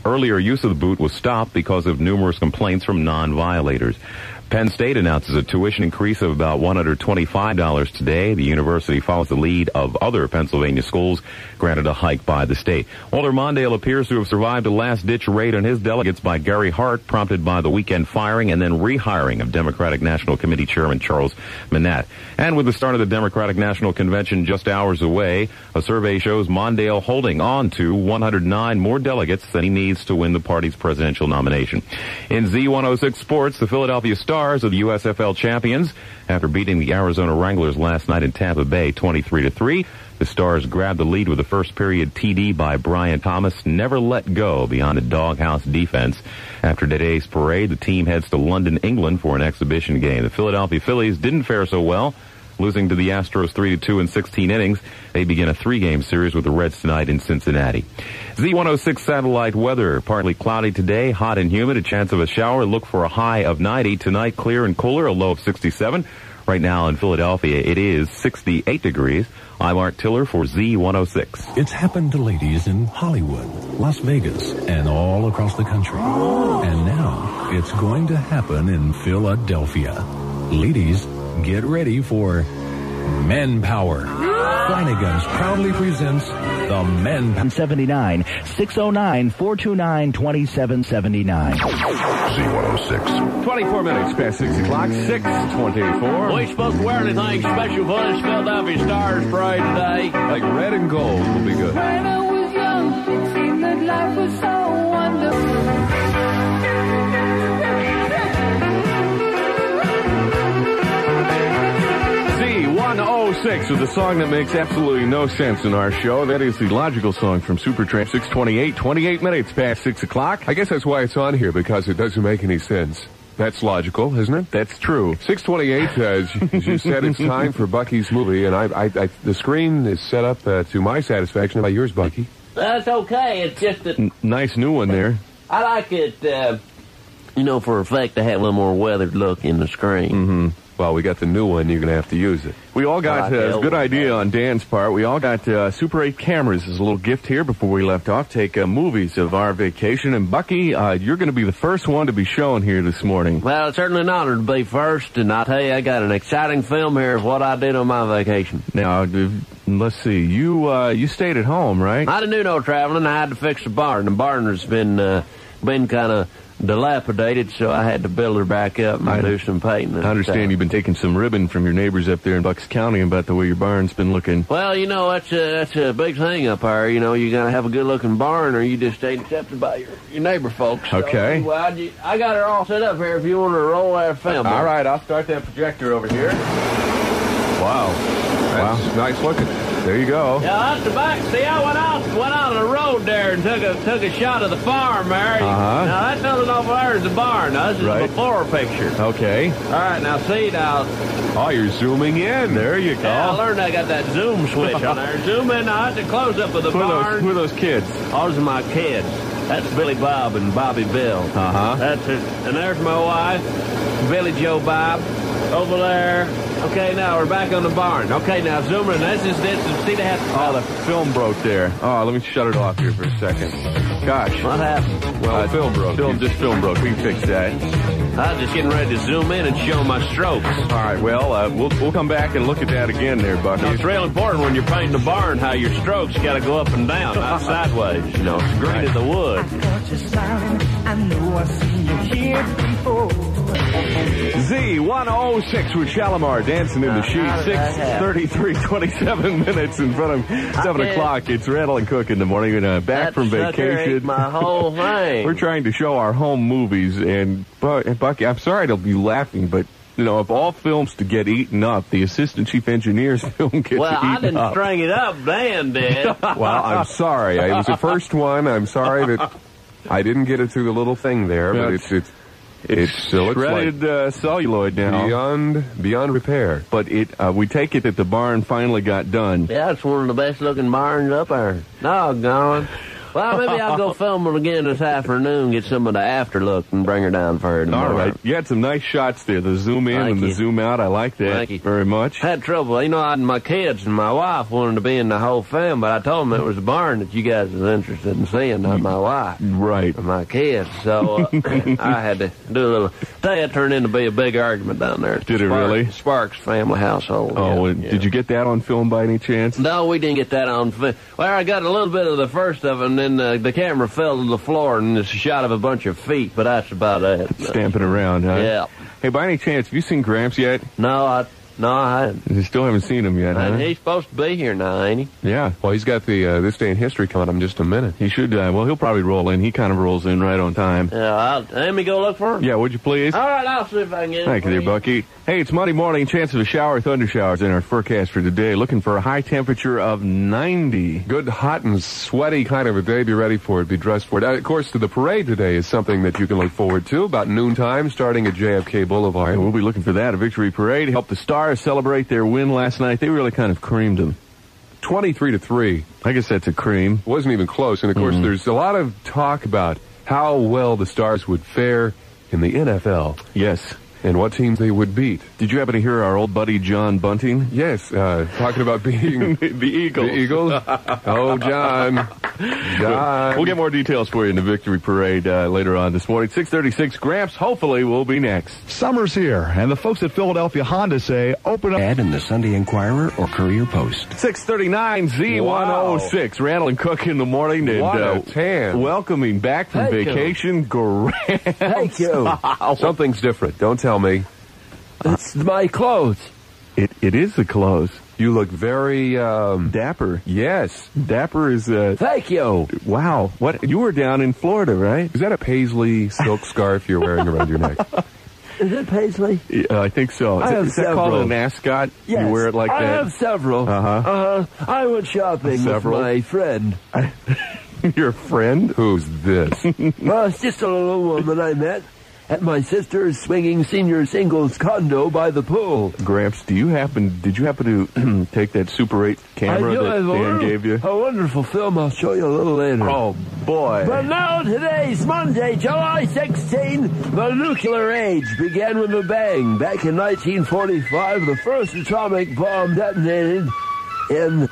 Earlier use of the boot was stopped because of numerous complaints from non-violators. Penn State announces a tuition increase of about one hundred twenty-five dollars today. The university follows the lead of other Pennsylvania schools, granted a hike by the state. Walter Mondale appears to have survived a last-ditch raid on his delegates by Gary Hart, prompted by the weekend firing and then rehiring of Democratic National Committee Chairman Charles Manette. And with the start of the Democratic National Convention just hours away, a survey shows Mondale holding on to one hundred nine more delegates than he needs to win the party's presidential nomination. In Z one oh six Sports, the Philadelphia Stars are the U S F L champions after beating the Arizona Wranglers last night in Tampa Bay twenty-three to three. The Stars grabbed the lead with a first period T D by Brian Thomas, never let go beyond a doghouse defense. After today's parade, the team heads to London, England for an exhibition game. The Philadelphia Phillies didn't fare so well, losing to the Astros three to two in sixteen innings. They begin a three-game series with the Reds tonight in Cincinnati. Z one oh six satellite weather. Partly cloudy today, hot and humid, a chance of a shower. Look for a high of ninety. Tonight, clear and cooler, a low of sixty-seven. Right now in Philadelphia, it is sixty-eight degrees. I'm Art Tiller for Z one oh six. It's happened to ladies in Hollywood, Las Vegas, and all across the country. And now it's going to happen in Philadelphia. Ladies, get ready for Men Power. Flanagan's proudly presents the Men seventy-nine, six oh nine, four two nine, two seven seven nine. Z one oh six. twenty-four minutes past six o'clock, six twenty-four. We supposed to wear anything special for this Philadelphia Stars parade today? Like red and gold will be good. When I was young, it seemed that life was so wonderful. Z one oh six with a song that makes absolutely no sense in our show. That is the logical song from Supertramp. Six twenty-eight, twenty-eight minutes past six o'clock. I guess that's why it's on here, because it doesn't make any sense. That's logical, isn't it? That's true. six twenty-eight, uh, as, you, as you said, it's time for Bucky's movie, and I, I, I the screen is set up uh, to my satisfaction. How about yours, Bucky? That's okay. It's just that N- nice new one there. I like it, uh, you know, for effect to have a little more weathered look in the screen. Mm-hmm. Well, we got the new one. You're going to have to use it. We all got I like uh, a it. good idea on Dan's part. We all got uh, Super eight cameras as a little gift here before we left off. Take uh, movies of our vacation. And Bucky, uh, you're going to be the first one to be shown here this morning. Well, it's certainly an honor to be first, and I tell you, I got an exciting film here of what I did on my vacation. Now, uh, let's see. You uh, you stayed at home, right? I didn't do no traveling. I had to fix the barn. The barn has been uh, been kind of dilapidated, so I had to build her back up and I do some painting. I understand you've been taking some ribbon from your neighbors up there in Bucks County about the way your barn's been looking. Well, you know, that's a, that's a big thing up there. You know, you got to have a good-looking barn or you just ain't accepted by your, your neighbor folks. So, Okay. Well, I, I got her all set up here if you want to roll that film. All right, I'll start that projector over here. Wow. That's wow. nice looking. There you go. Yeah, that's the back. See, I went out went out on the road there and took a took a shot of the farm there. Uh-huh. Now, that building over there is the barn. Now, this is Right. a before picture. Okay. All right, now, see, now... Oh, you're zooming in. There you go. Yeah, I learned I got that zoom switch on there. Zoom in, now, that's a close-up of the Who are barn. those, who are those kids? Those are my kids. That's Billy Bob and Bobby Bill. Uh-huh. That's it. And there's my wife, Billy Joe Bob, over there. Okay, now we're back on the barn. Okay, now zoom in. This is this. Is, see, they have to... Oh, the film broke there. Oh, let me shut it off here for a second. Gosh. What happened? Well, uh, film broke. Film, just film broke. We can fix that. I was just getting ready to zoom in and show my strokes. All right, well, uh, we'll we'll come back and look at that again there, Bucky. Now, it's real important when you're painting the barn how your strokes got to go up and down, not sideways. You know, it's green as the wood. I know I've seen you here before. Z one oh six with Shalimar dancing in the sheet. six thirty-three, twenty-seven minutes in front of seven o'clock. It's Randall and Cook in the morning. And, uh, back That from sucker ate vacation. my whole thing. We're trying to show our home movies. And, Bu- Bucky, I'm sorry to be laughing, but, you know, of all films to get eaten up, the assistant chief engineer's film gets Well, eaten I didn't up. string it up. Dan did. Well, I'm sorry. It was the first one. I'm sorry that I didn't get it through the little thing there, but it's it's it still looks like shredded uh, celluloid now. beyond beyond repair. But it, uh, we take it that the barn finally got done. Yeah, it's one of the best looking barns up there. Doggone. Well, maybe I'll go film it again this afternoon, get some of the afterlook, and bring her down for her tomorrow. All right. You had some nice shots there. The zoom in Thank and the you. zoom out. I like that Thank you. very much. Had trouble. You know, I, my kids and my wife wanted to be in the whole film, but I told them it was the barn that you guys was interested in seeing, not my wife. Right. Or my kids. So uh, I had to do a little... That turned into be a big argument down there. Did it Sparks, really? Sparks family household. Oh, yeah, and yeah. did you get that on film by any chance? No, we didn't get that on film. Well, I got a little bit of the first of it, and then uh, the camera fell to the floor, and it's a shot of a bunch of feet, but that's about it. Stamping around, huh? Yeah. Hey, by any chance, have you seen Gramps yet? No, I... No, I hadn't. You still haven't seen him yet, huh? And he's supposed to be here now, ain't he? Yeah. Well, he's got the uh, This Day in History coming up in just a minute. He should, uh, well, he'll probably roll in. He kind of rolls in right on time. Yeah, I'll, let me go look for him. Yeah, would you please? All right, I'll see if I can get him. Thank you there, Bucky. Hey, it's Monday morning. Chance of a shower, thunder showers in our forecast for today. Looking for a high temperature of ninety. Good, hot, and sweaty kind of a day. Be ready for it. Be dressed for it. Uh, of course, the parade today is something that you can look forward to. About noontime, starting at J F K Boulevard. And we'll be looking for that. A victory parade. Help the Stars celebrate their win last night. They really kind of creamed them. twenty-three to three. I guess that's a cream. Wasn't even close. And, of course, Mm-hmm. there's a lot of talk about how well the Stars would fare in the N F L. Yes. And what teams they would beat. Did you happen to hear our old buddy John Bunting? Yes, uh, talking about beating the Eagles. The Eagles? Oh, John. John. We'll get more details for you in the victory parade uh, later on this morning. six thirty-six, Gramps hopefully will be next. Summer's here, and the folks at Philadelphia Honda say, open up. Ad in the Sunday Inquirer or Courier Post. six thirty-nine Z one oh six. Wow. Randall and Cook in the morning. And, What a uh, tan. Welcoming back from Thank you. vacation, Gramps. Thank you. Something's different. Don't tell me. It's my clothes. It It is the clothes. You look very, um... Dapper. Yes. Dapper is, uh... Thank you. Wow. What? You were down in Florida, right? Is that a paisley silk scarf you're wearing around your neck? Is it Paisley? Uh, I think so. Is, I that, have is that called several. an ascot? Yes. You wear it like I that? have several. Uh-huh. Uh-huh. I went shopping Several? with my friend. Your friend? Who's this? Well, it's just a little woman I met at my sister's swinging senior singles condo by the pool. Gramps, do you happen, did you happen to take that Super eight camera I do that have a Dan little- gave you? A wonderful film I'll show you a little later. Oh, boy. But now today's Monday, July sixteenth, the nuclear age began with a bang. Back in nineteen forty-five, the first atomic bomb detonated in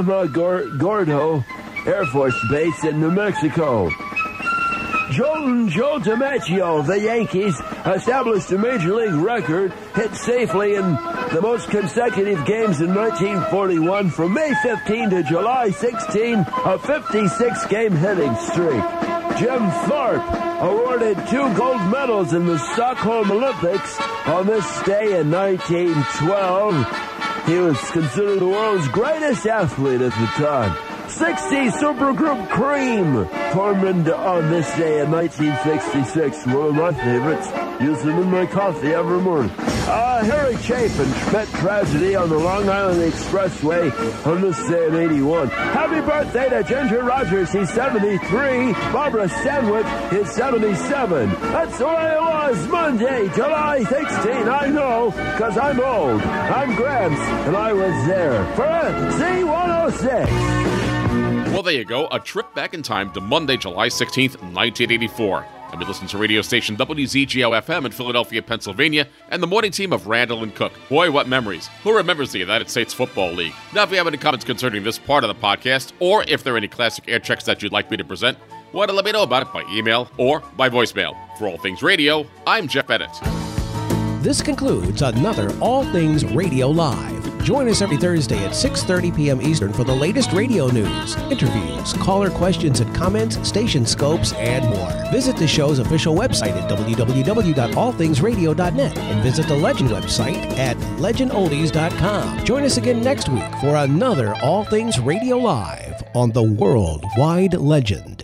Alamogordo Air Force Base in New Mexico. Joe, Joe DiMaggio of the Yankees established a major league record, hit safely in the most consecutive games in nineteen forty-one from May fifteenth to July sixteenth, a fifty-six game hitting streak. Jim Thorpe awarded two gold medals in the Stockholm Olympics on this day in nineteen twelve. He was considered the world's greatest athlete at the time. sixty supergroup Cream formed on this day in nineteen sixty-six. One of my favorites. Use them in my coffee every morning. Uh, Harry Chapin met tragedy on the Long Island Expressway on this day in eighty-one. Happy birthday to Ginger Rogers. He's seventy-three. Barbara Stanwyck is seventy-seven. That's the way it was Monday, July sixteenth. I know, because I'm old. I'm Gramps, and I was there for Z one oh six. Well, there you go. A trip back in time to Monday, July sixteenth, nineteen eighty-four. And we listen to radio station W Z G O F M in Philadelphia, Pennsylvania, and the morning team of Randall and Cook. Boy, what memories. Who remembers the United States Football League? Now, if you have any comments concerning this part of the podcast, or if there are any classic air checks that you'd like me to present, why don't let me know about it by email or by voicemail. For All Things Radio, I'm Jeff Bennett. This concludes another All Things Radio Live. Join us every Thursday at six thirty p.m. Eastern for the latest radio news, interviews, caller questions and comments, station scopes, and more. Visit the show's official website at w w w dot all things radio dot net and visit the Legend website at legend oldies dot com. Join us again next week for another All Things Radio Live on the Worldwide Legend.